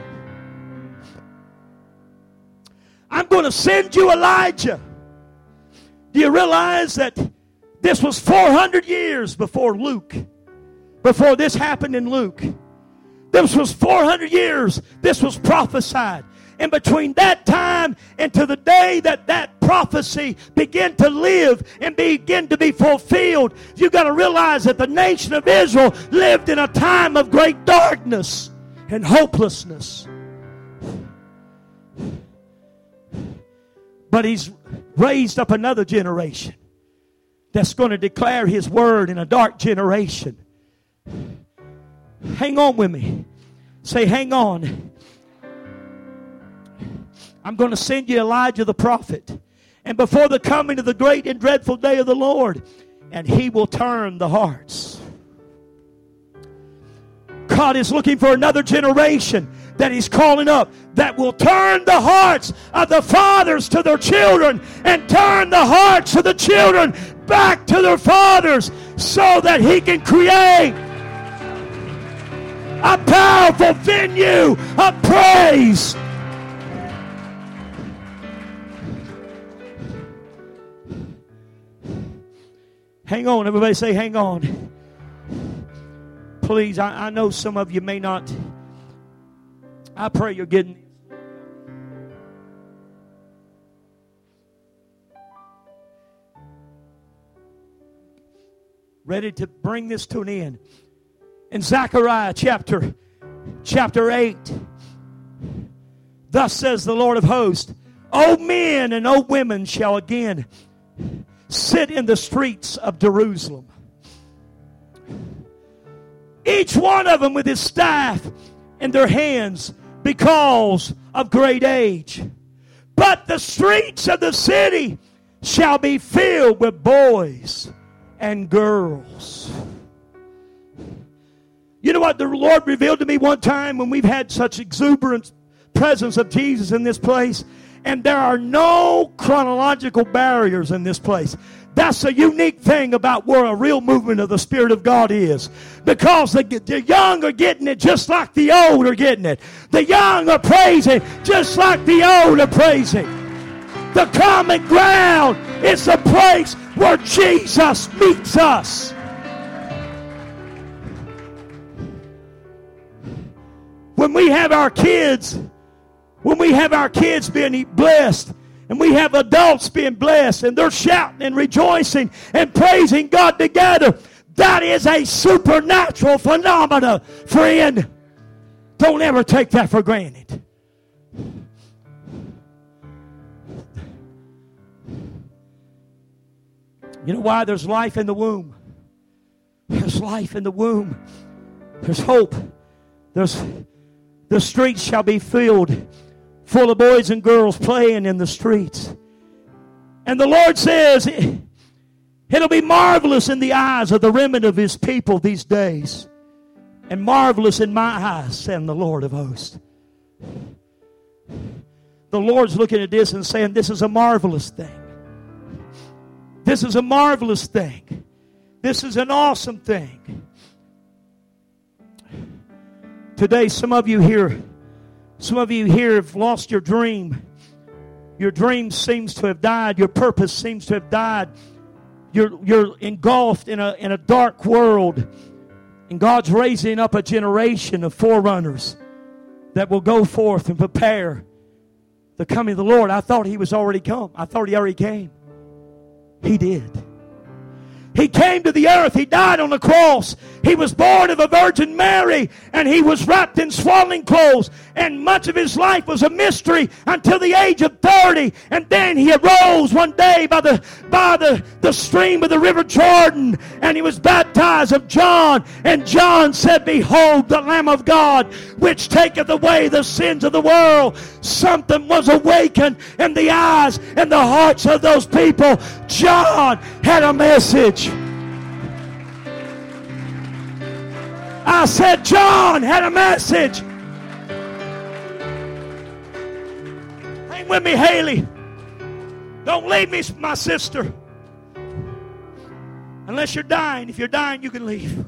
I'm going to send you Elijah. Do you realize that this was 400 years before Luke? Before this happened in Luke. This was 400 years. This was prophesied. And between that time and to the day that that prophecy began to live and begin to be fulfilled, you've got to realize that the nation of Israel lived in a time of great darkness and hopelessness. But he's raised up another generation that's going to declare his word in a dark generation. Hang on with me. Say, hang on. I'm going to send you Elijah the prophet. And before the coming of the great and dreadful day of the Lord, and he will turn the hearts. God is looking for another generation that he's calling up that will turn the hearts of the fathers to their children and turn the hearts of the children back to their fathers so that he can create a powerful venue of praise. Hang on, everybody say hang on. Please, I know some of you may not. I pray you're getting ready to bring this to an end. In Zechariah chapter 8, thus says the Lord of hosts, O men and O women shall again sit in the streets of Jerusalem, each one of them with his staff in their hands because of great age. But the streets of the city shall be filled with boys and girls. You know what the Lord revealed to me one time when we've had such exuberant presence of Jesus in this place? And there are no chronological barriers in this place. That's a unique thing about where a real movement of the Spirit of God is. Because the young are getting it just like the old are getting it. The young are praising just like the old are praising. The common ground is the place where Jesus meets us. When we have our kids being blessed, and we have adults being blessed, and they're shouting and rejoicing and praising God together, that is a supernatural phenomena, friend. Don't ever take that for granted. You know why? There's life in the womb. There's life in the womb. There's hope. The streets shall be filled full of boys and girls playing in the streets. And the Lord says, it'll be marvelous in the eyes of the remnant of his people these days. And marvelous in my eyes, said the Lord of hosts. The Lord's looking at this and saying, this is a marvelous thing. This is a marvelous thing. This is an awesome thing. Today, some of you here have lost your dream. Your dream seems to have died. Your purpose seems to have died. You're engulfed in a dark world. And God's raising up a generation of forerunners that will go forth and prepare the coming of the Lord. I thought he was already come. I thought he already came. He did. He came to the earth. He died on the cross. He was born of a Virgin Mary, and he was wrapped in swaddling clothes. And much of his life was a mystery until the age of 30. And then he arose one day by the stream of the river Jordan, and he was baptized of John. And John said, "Behold, the Lamb of God, which taketh away the sins of the world." Something was awakened in the eyes and the hearts of those people. John had a message. I said John had a message. Hang with me, Haley. Don't leave me, my sister. Unless you're dying. If you're dying, you can leave.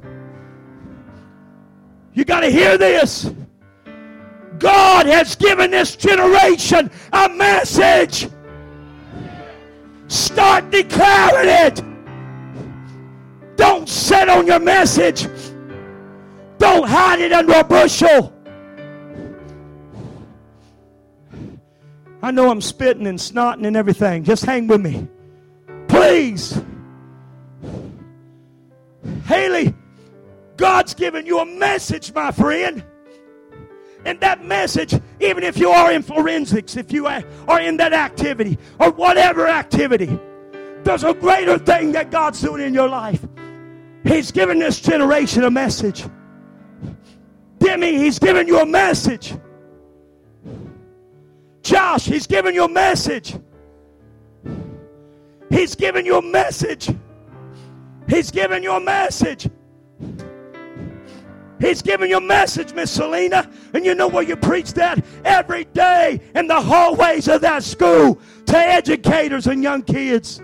You got to hear this. God has given this generation a message. Start declaring it. Don't sit on your message. Don't hide it under a bushel. I know I'm spitting and snotting and everything. Just hang with me. Please. Haley, God's given you a message, my friend. And that message, even if you are in forensics, if you are in that activity, or whatever activity, there's a greater thing that God's doing in your life. He's given this generation a message. Demi, He's given you a message. Josh, He's given you a message. He's given you a message. He's given you a message. He's giving you a message, Miss Selena. And you know where you preach that? Every day in the hallways of that school to educators and young kids.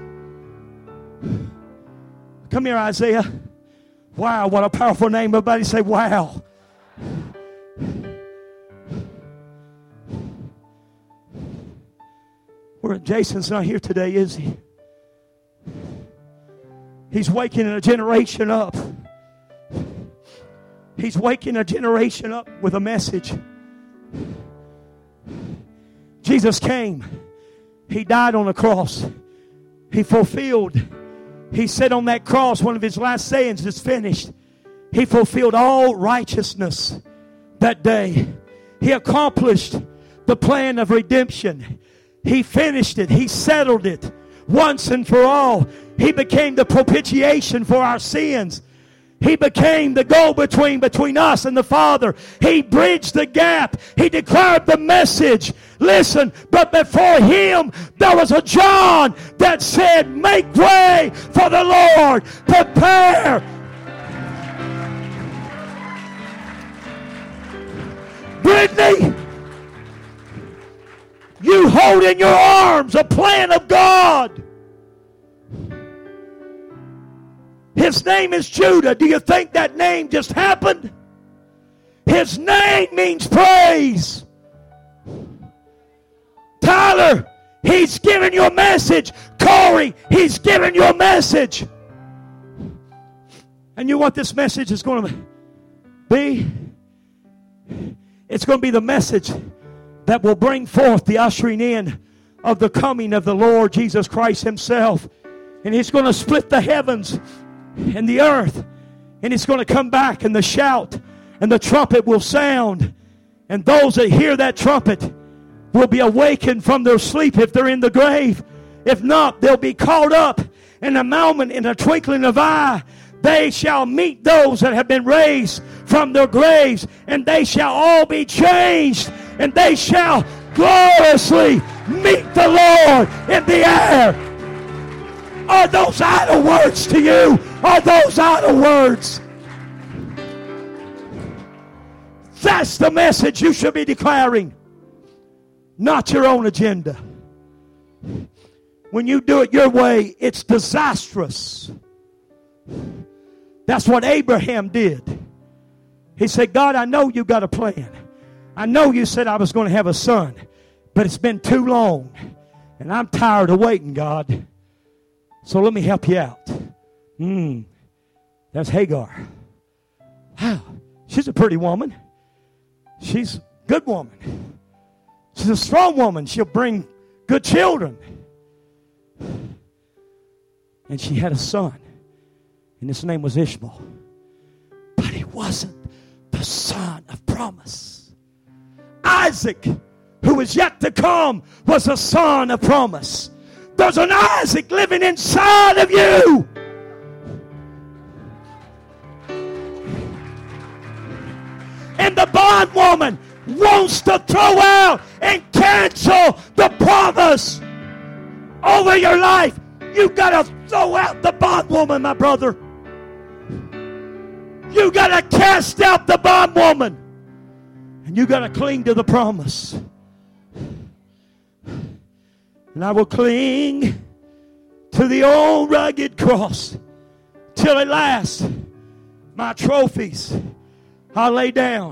Come here, Isaiah. Wow, what a powerful name. Everybody say, wow. Jason's not here today, is he? He's waking a generation up. He's waking a generation up with a message. Jesus came. He died on the cross. He fulfilled. He said on that cross, one of his last sayings is finished. He fulfilled all righteousness that day. He accomplished the plan of redemption. He finished it. He settled it once and for all. He became the propitiation for our sins. He became the go-between between us and the Father. He bridged the gap. He declared the message. Listen, but before him, there was a John that said, make way for the Lord. Prepare. Brittany, you hold in your arms a plan of God. His name is Judah. Do you think that name just happened? His name means praise. Tyler, he's giving you a message. Corey, he's giving you a message. And you know what this message is going to be? It's going to be the message that will bring forth the ushering in of the coming of the Lord Jesus Christ himself. And he's going to split the heavens and the earth, and it's going to come back, and the shout and the trumpet will sound, and those that hear that trumpet will be awakened from their sleep if they're in the grave. If not, they'll be caught up in a moment, in a twinkling of eye. They shall meet those that have been raised from their graves, and they shall all be changed, and they shall gloriously meet the Lord in the air. Are those idle words to you? Are those idle words? That's the message you should be declaring, not your own agenda. When you do it your way, it's disastrous. That's what Abraham did. He said, God, I know you got a plan. I know you said I was going to have a son, but it's been too long, and I'm tired of waiting, God. So let me help you out. That's Hagar. Wow, she's a pretty woman. She's a good woman. She's a strong woman. She'll bring good children. And she had a son. And his name was Ishmael. But he wasn't the son of promise. Isaac, who was yet to come, was a son of promise. There's an Isaac living inside of you. And the bondwoman wants to throw out and cancel the promise over your life. You got to throw out the bondwoman, my brother. You got to cast out the bondwoman. And you got to cling to the promise. And I will cling to the old rugged cross till at last my trophies I lay down.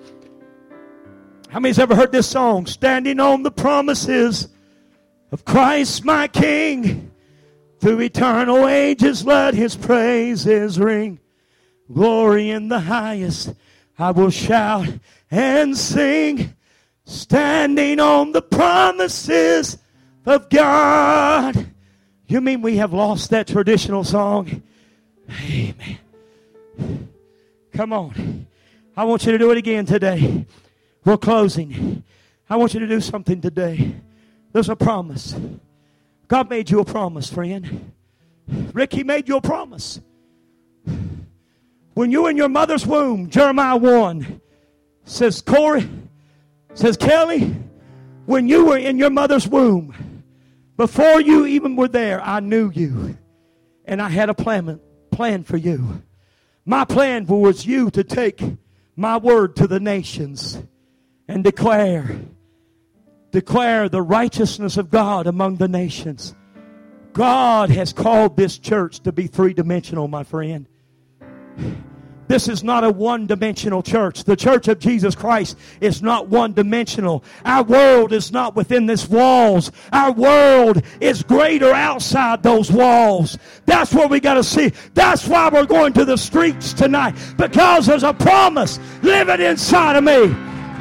How many's ever heard this song? Standing on the promises of Christ my King, through eternal ages let his praises ring. Glory in the highest I will shout and sing, standing on the promises of God. You mean we have lost that traditional song? Amen. Come on. I want you to do it again today. We're closing. I want you to do something today. There's a promise. God made you a promise, friend. Rick, he made you a promise. When you were in your mother's womb, Jeremiah 1 says, Corey, says Kelly, when you were in your mother's womb, before you even were there, I knew you. And I had a plan for you. My plan was you to take my word to the nations and declare the righteousness of God among the nations. God has called this church to be three-dimensional, my friend. This is not a one-dimensional church. The church of Jesus Christ is not one-dimensional. Our world is not within these walls. Our world is greater outside those walls. That's what we got to see. That's why we're going to the streets tonight. Because there's a promise living inside of me.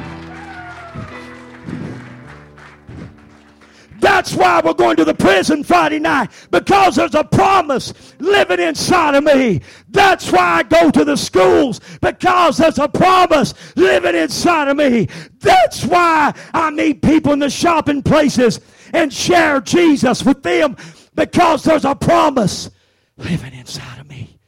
That's why we're going to the prison Friday night, because there's a promise living inside of me. That's why I go to the schools, because there's a promise living inside of me. That's why I meet people in the shopping places and share Jesus with them, because there's a promise living inside of me.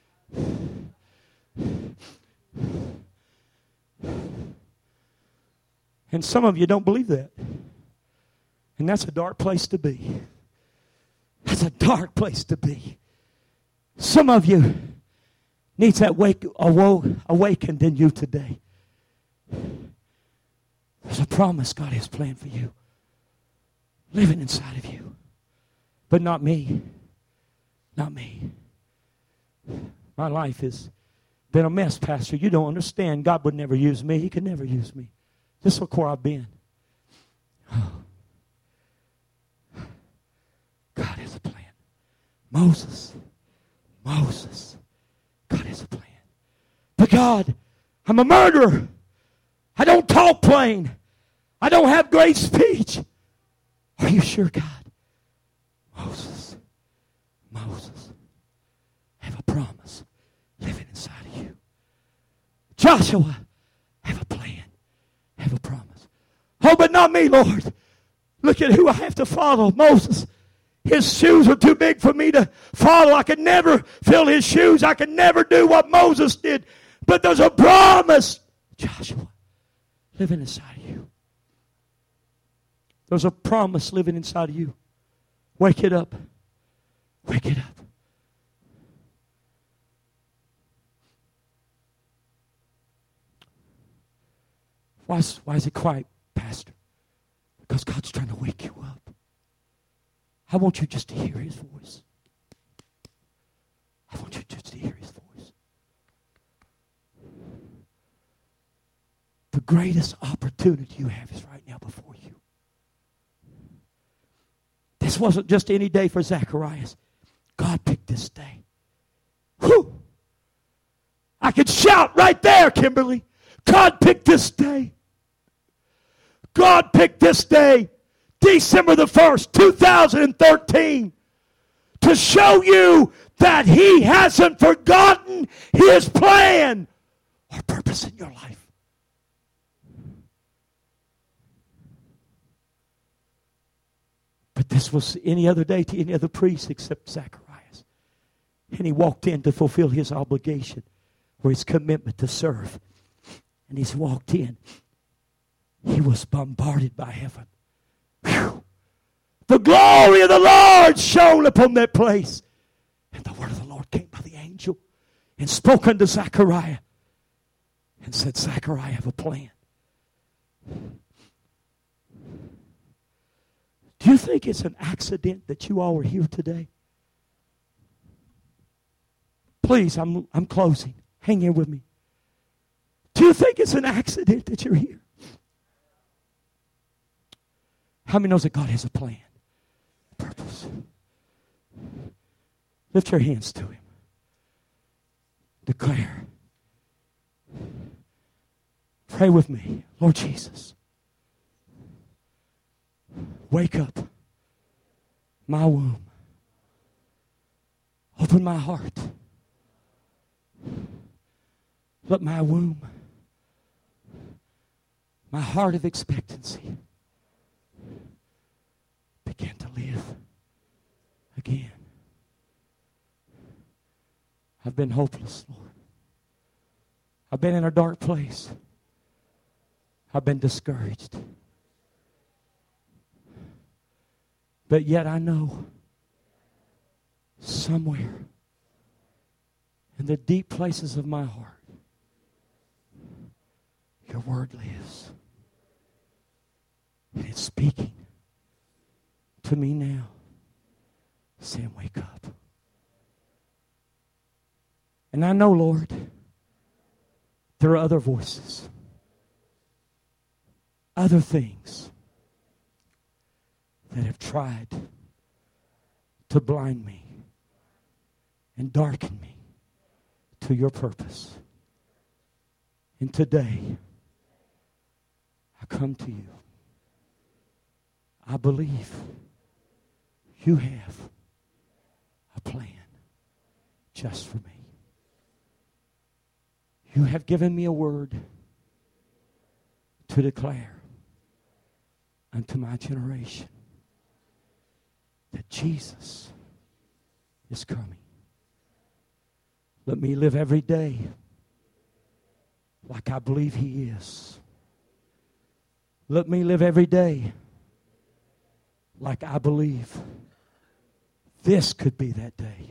And some of you don't believe that. And that's a dark place to be. That's a dark place to be. Some of you needs that awakened in you today. There's a promise God has planned for you, living inside of you. But not me. Not me. My life has been a mess, Pastor. You don't understand. God would never use me. He could never use me. Just look where I've been. Oh. God has a plan. Moses, God has a plan. But God, I'm a murderer. I don't talk plain. I don't have great speech. Are you sure, God? Moses, have a promise living inside of you. Joshua, have a plan, have a promise. Oh, but not me, Lord. Look at who I have to follow. Moses. His shoes were too big for me to follow. I could never fill his shoes. I could never do what Moses did. But there's a promise, Joshua, living inside of you. There's a promise living inside of you. Wake it up. Wake it up. Why is it quiet, Pastor? Because God's trying to wake you up. I want you just to hear his voice. I want you just to hear his voice. The greatest opportunity you have is right now before you. This wasn't just any day for Zacharias. God picked this day. Whew! I could shout right there, Kimberly. God picked this day. God picked this day. December the 1st, 2013, to show you that He hasn't forgotten His plan or purpose in your life. But this was any other day to any other priest except Zacharias. And he walked in to fulfill his obligation or his commitment to serve. And he's walked in. He was bombarded by heaven. Whew. The glory of the Lord shone upon that place. And the word of the Lord came by the angel and spoke unto Zechariah and said, Zechariah, I have a plan. Do you think it's an accident that you all are here today? Please, I'm closing. Hang in with me. Do you think it's an accident that you're here? How many knows that God has a plan, purpose? Lift your hands to Him. Declare. Pray with me. Lord Jesus, wake up my womb. Open my heart. Let my womb, my heart of expectancy, begin to live again. I've been hopeless, Lord. I've been in a dark place. I've been discouraged. But yet I know somewhere in the deep places of my heart, your word lives. And it's speaking to me now, saying, wake up. And I know, Lord, there are other voices, other things that have tried to blind me and darken me to your purpose. And today, I come to you. I believe you have a plan just for me. You have given me a word to declare unto my generation that Jesus is coming. Let me live every day like I believe He is. Let me live every day like I believe this could be that day.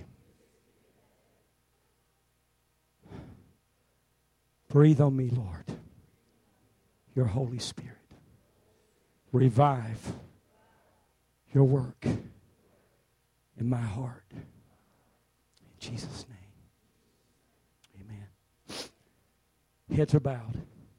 Breathe on me, Lord, your Holy Spirit. Revive your work in my heart. In Jesus' name, amen. Heads are bowed.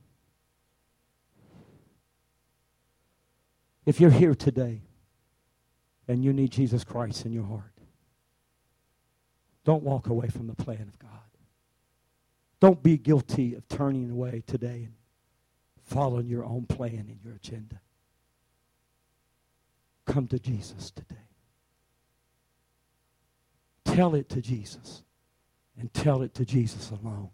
If you're here today and you need Jesus Christ in your heart, don't walk away from the plan of God. Don't be guilty of turning away today and following your own plan and your agenda. Come to Jesus today. Tell it to Jesus, and tell it to Jesus alone.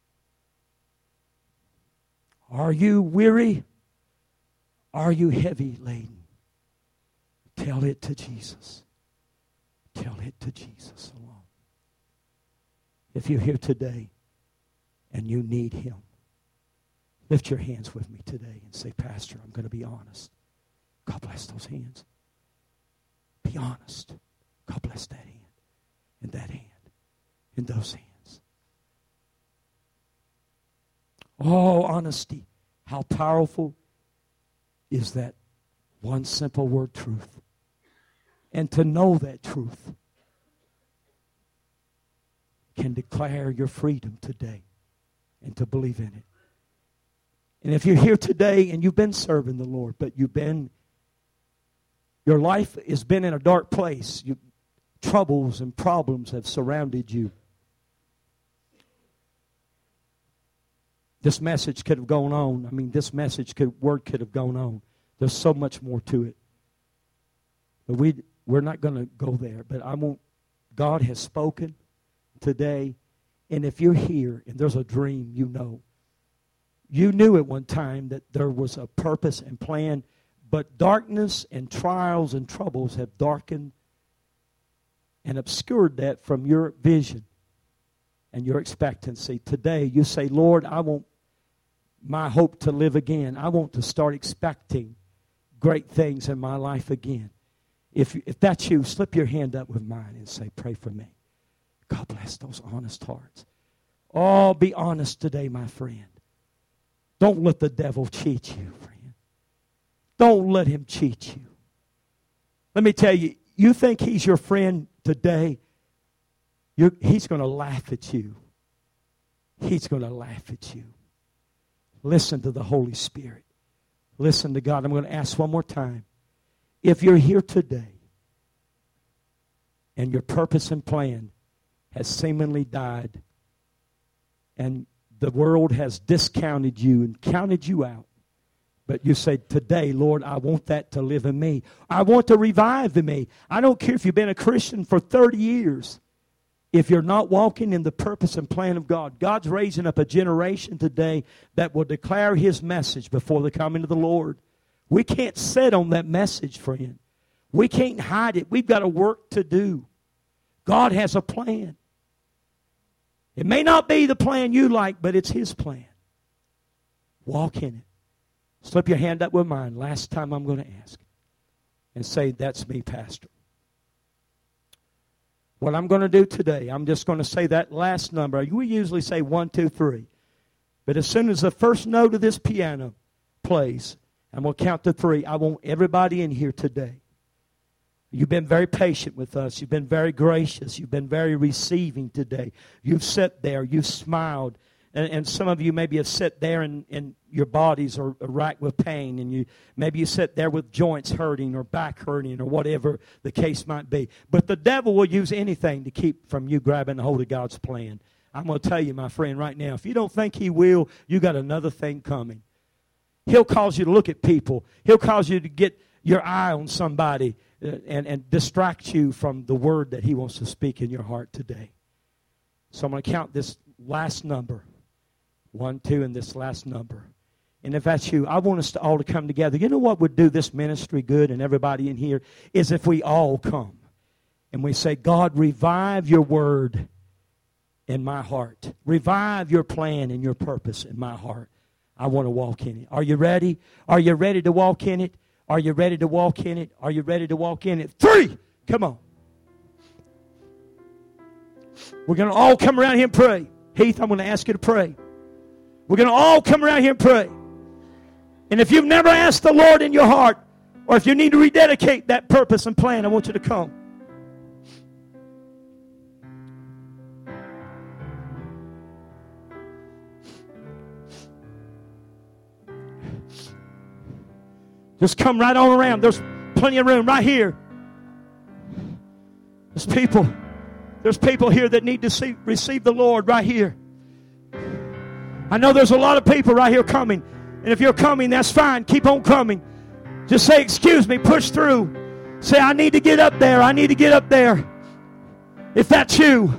Are you weary? Are you heavy laden? Tell it to Jesus. Tell it to Jesus alone. If you're here today and you need Him, lift your hands with me today and say, Pastor, I'm going to be honest. God bless those hands. Be honest. God bless that hand, and that hand, and those hands. Oh, honesty. How powerful is that one simple word, truth. And to know that truth can declare your freedom today and to believe in it. And if you're here today and you've been serving the Lord, but your life has been in a dark place, troubles and problems have surrounded you. This message could have gone on. I mean, this word could have gone on. There's so much more to it. But we're not going to go there. But God has spoken. today. And if you're here and there's a dream, you knew at one time that there was a purpose and plan, but darkness and trials and troubles have darkened and obscured that from your vision and your expectancy. Today you say, Lord, I want my hope to live again. I want to start expecting great things in my life again. If that's you, slip your hand up with mine and say, pray for me. God bless those honest hearts. Oh, be honest today, my friend. Don't let the devil cheat you, friend. Don't let him cheat you. Let me tell you, you think he's your friend today, he's going to laugh at you. He's going to laugh at you. Listen to the Holy Spirit. Listen to God. I'm going to ask one more time. If you're here today and your purpose and plan has seemingly died and the world has discounted you and counted you out, but you say, today, Lord, I want that to live in me. I want to revive in me. I don't care if you've been a Christian for 30 years. If you're not walking in the purpose and plan of God, God's raising up a generation today that will declare His message before the coming of the Lord. We can't sit on that message, friend. We can't hide it. We've got a work to do. God has a plan. It may not be the plan you like, but it's His plan. Walk in it. Slip your hand up with mine. Last time I'm going to ask. And say, that's me, Pastor. What I'm going to do today, I'm just going to say that last number. We usually say 1, 2, 3. But as soon as the first note of this piano plays, and we'll count to 3, I want everybody in here today. You've been very patient with us. You've been very gracious. You've been very receiving today. You've sat there. You've smiled. And some of you maybe have sat there and your bodies are racked with pain. And maybe you sit there with joints hurting or back hurting or whatever the case might be. But the devil will use anything to keep from you grabbing hold of God's plan. I'm going to tell you, my friend, right now, if you don't think he will, you got another thing coming. He'll cause you to look at people. He'll cause you to get your eye on somebody and distract you from the word that he wants to speak in your heart today. So I'm going to count this last number. 1, 2, and this last number. And if that's you, I want us all to come together. You know what would do this ministry good and everybody in here is if we all come and we say, God, revive your word in my heart. Revive your plan and your purpose in my heart. I want to walk in it. Are you ready? Are you ready to walk in it? Are you ready to walk in it? Are you ready to walk in it? 3! Come on. We're going to all come around here and pray. Heath, I'm going to ask you to pray. We're going to all come around here and pray. And if you've never asked the Lord in your heart, or if you need to rededicate that purpose and plan, I want you to come. Just come right on around. There's plenty of room right here. There's people here that need to receive the Lord right here. I know there's a lot of people right here coming. And if you're coming, that's fine. Keep on coming. Just say, excuse me, push through. Say, I need to get up there. I need to get up there. If that's you.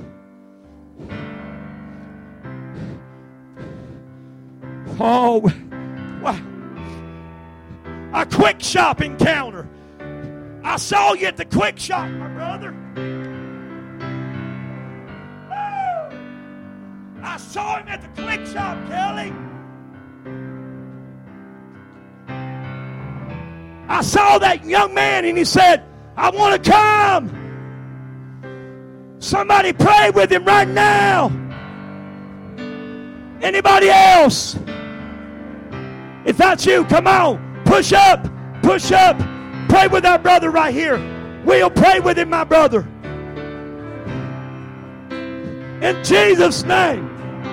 Oh, wow. A quick shop encounter. I saw you at the quick shop, my brother. I saw him at the quick shop, Kelly. I saw that young man and he said, I want to come. Somebody pray with him right now. Anybody else? If that's you, come on. Push up. Push up. Pray with our brother right here. We'll pray with him, my brother. In Jesus' name.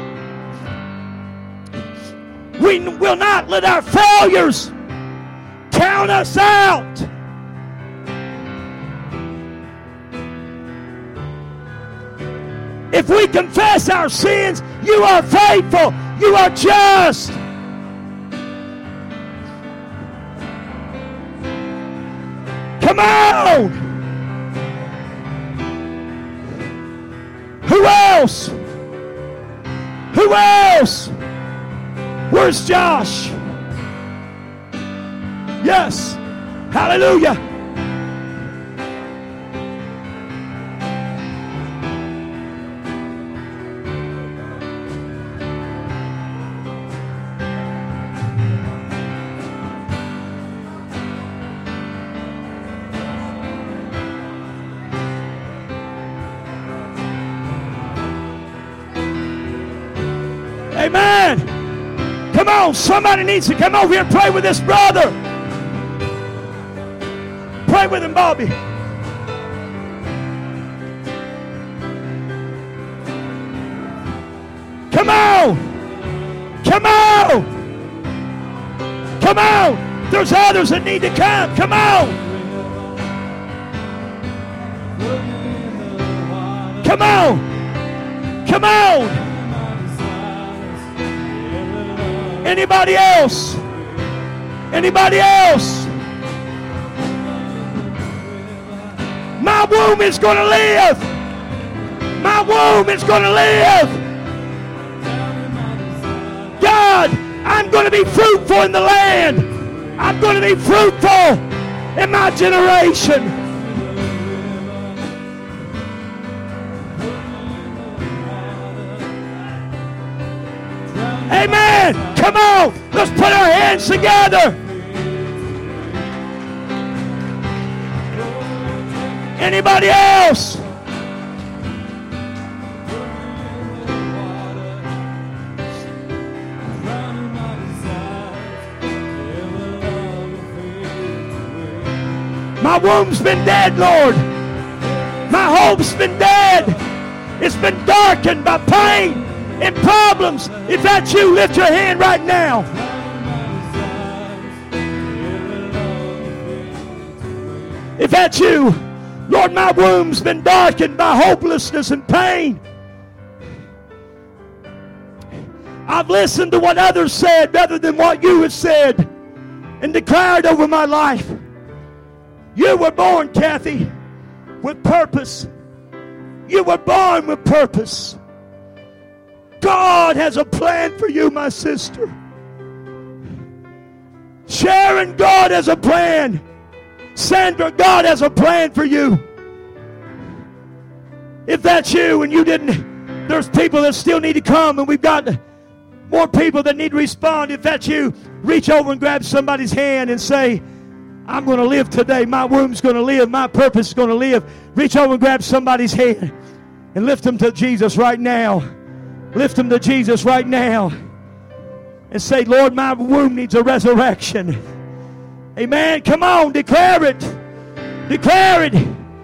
We will not let our failures count us out. If we confess our sins, you are faithful. You are just. Come on. Who else? else? Who else? Where's Josh? Yes. Hallelujah. Amen. Come on, somebody needs to come over here and pray with this brother. Pray with him, Bobby. Come on. Come on. Come on. There's others that need to come. Come on. Come on. Come on. Anybody else? Anybody else? My womb is going to live. My womb is going to live. God, I'm going to be fruitful in the land. I'm going to be fruitful in my generation. Amen. Come on. Let's put our hands together. Anybody else? My womb's been dead, Lord. My hope's been dead. It's been darkened by pain and problems. If that's you, lift your hand right now. If that's you, Lord, my womb's been darkened by hopelessness and pain. I've listened to what others said rather than what you have said and declared over my life. You were born, Kathy, with purpose. You were born with purpose. God has a plan for you, my sister. Sharon, God has a plan. Sandra, God has a plan for you. If that's you and you didn't, there's people that still need to come, and we've got more people that need to respond. If that's you, reach over and grab somebody's hand and say, I'm going to live today. My womb's going to live. My purpose is going to live. Reach over and grab somebody's hand and lift them to Jesus right now. Lift them to Jesus right now and say, Lord, my womb needs a resurrection. Amen. Come on, declare it. Declare it.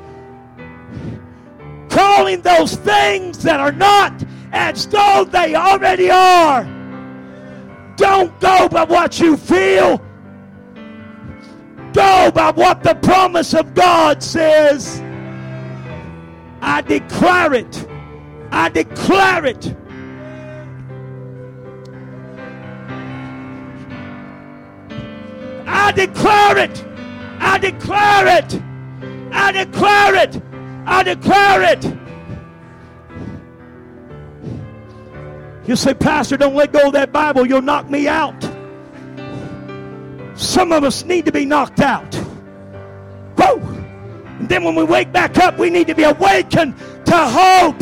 Calling those things that are not as though they already are. Don't go by what you feel. Go by what the promise of God says. I declare it. I declare it. I declare it. I declare it. I declare it. I declare it. You say, Pastor, don't let go of that Bible. You'll knock me out. Some of us need to be knocked out. Whoa. And then when we wake back up, we need to be awakened to hope.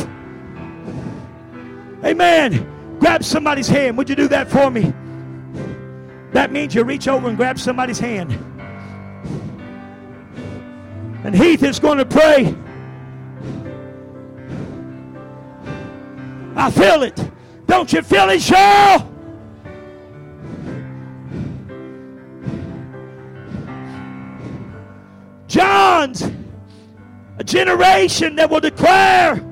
Amen. Grab somebody's hand. Would you do that for me? That means you reach over and grab somebody's hand. And Heath is going to pray. I feel it. Don't you feel it, Cheryl? John's a generation that will declare.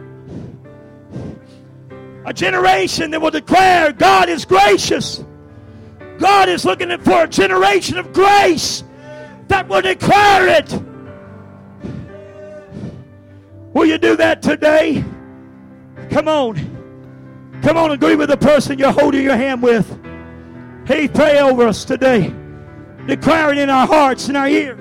A generation that will declare God is gracious. God is looking for a generation of grace that will declare it. Will you do that today? Come on. Come on, agree with the person you're holding your hand with. Hey, pray over us today. Declare it in our hearts and our ears.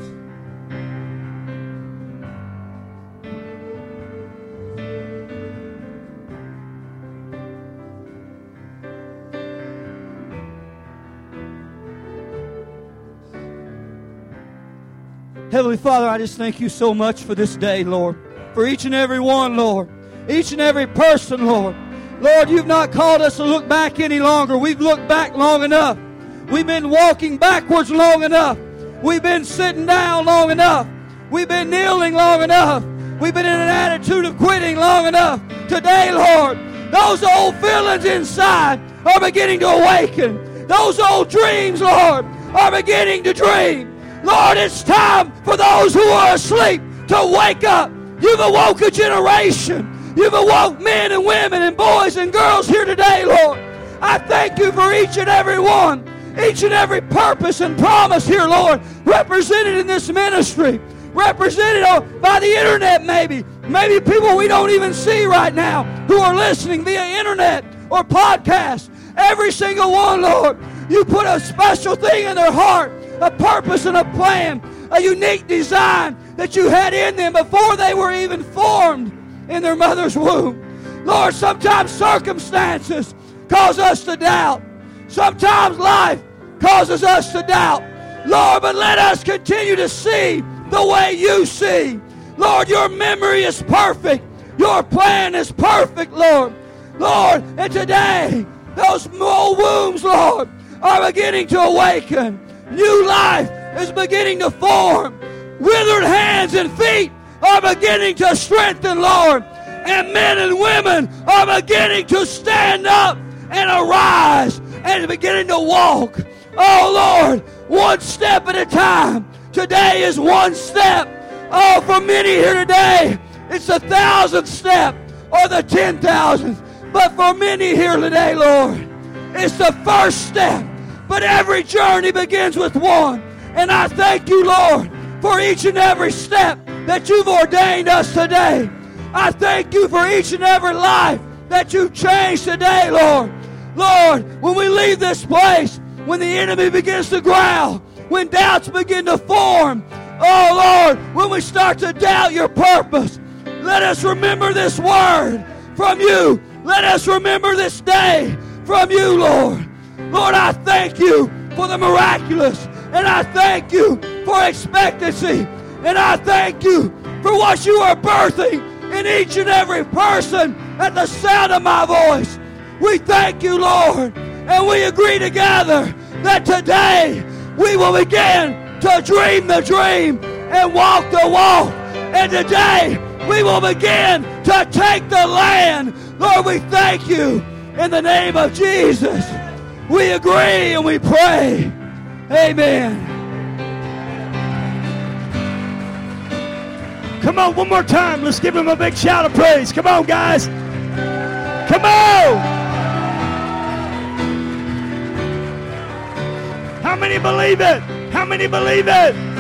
Heavenly Father, I just thank you so much for this day, Lord. For each and every one, Lord. Each and every person, Lord. Lord, you've not called us to look back any longer. We've looked back long enough. We've been walking backwards long enough. We've been sitting down long enough. We've been kneeling long enough. We've been in an attitude of quitting long enough. Today, Lord, those old feelings inside are beginning to awaken. Those old dreams, Lord, are beginning to dream. Lord, it's time for those who are asleep to wake up. You've awoke a generation. You've awoke men and women and boys and girls here today, Lord. I thank you for each and every one, each and every purpose and promise here, Lord, represented in this ministry, represented by the internet maybe. Maybe people we don't even see right now who are listening via internet or podcast. Every single one, Lord, you put a special thing in their heart, a purpose and a plan, a unique design that you had in them before they were even formed in their mother's womb. Lord, sometimes circumstances cause us to doubt. Sometimes life causes us to doubt. Lord, but let us continue to see the way you see. Lord, your memory is perfect. Your plan is perfect, Lord. Lord, and today, those old wombs, Lord, are beginning to awaken. New life is beginning to form. Withered hands and feet are beginning to strengthen, Lord. And men and women are beginning to stand up and arise and beginning to walk. Oh, Lord, one step at a time. Today is one step. Oh, for many here today, it's 1,000th step or the 10,000th. But for many here today, Lord, it's the first step. But every journey begins with one. And I thank you, Lord, for each and every step that you've ordained us today. I thank you for each and every life that you've changed today, Lord. Lord, when we leave this place, when the enemy begins to growl, when doubts begin to form, oh, Lord, when we start to doubt your purpose, let us remember this word from you. Let us remember this day from you, Lord. Lord, I thank you for the miraculous, and I thank you for expectancy, and I thank you for what you are birthing in each and every person at the sound of my voice. We thank you, Lord, and we agree together that today we will begin to dream the dream and walk the walk. And today we will begin to take the land. Lord, we thank you in the name of Jesus. We agree and we pray. Amen. Come on, one more time. Let's give him a big shout of praise. Come on, guys. Come on. How many believe it? How many believe it?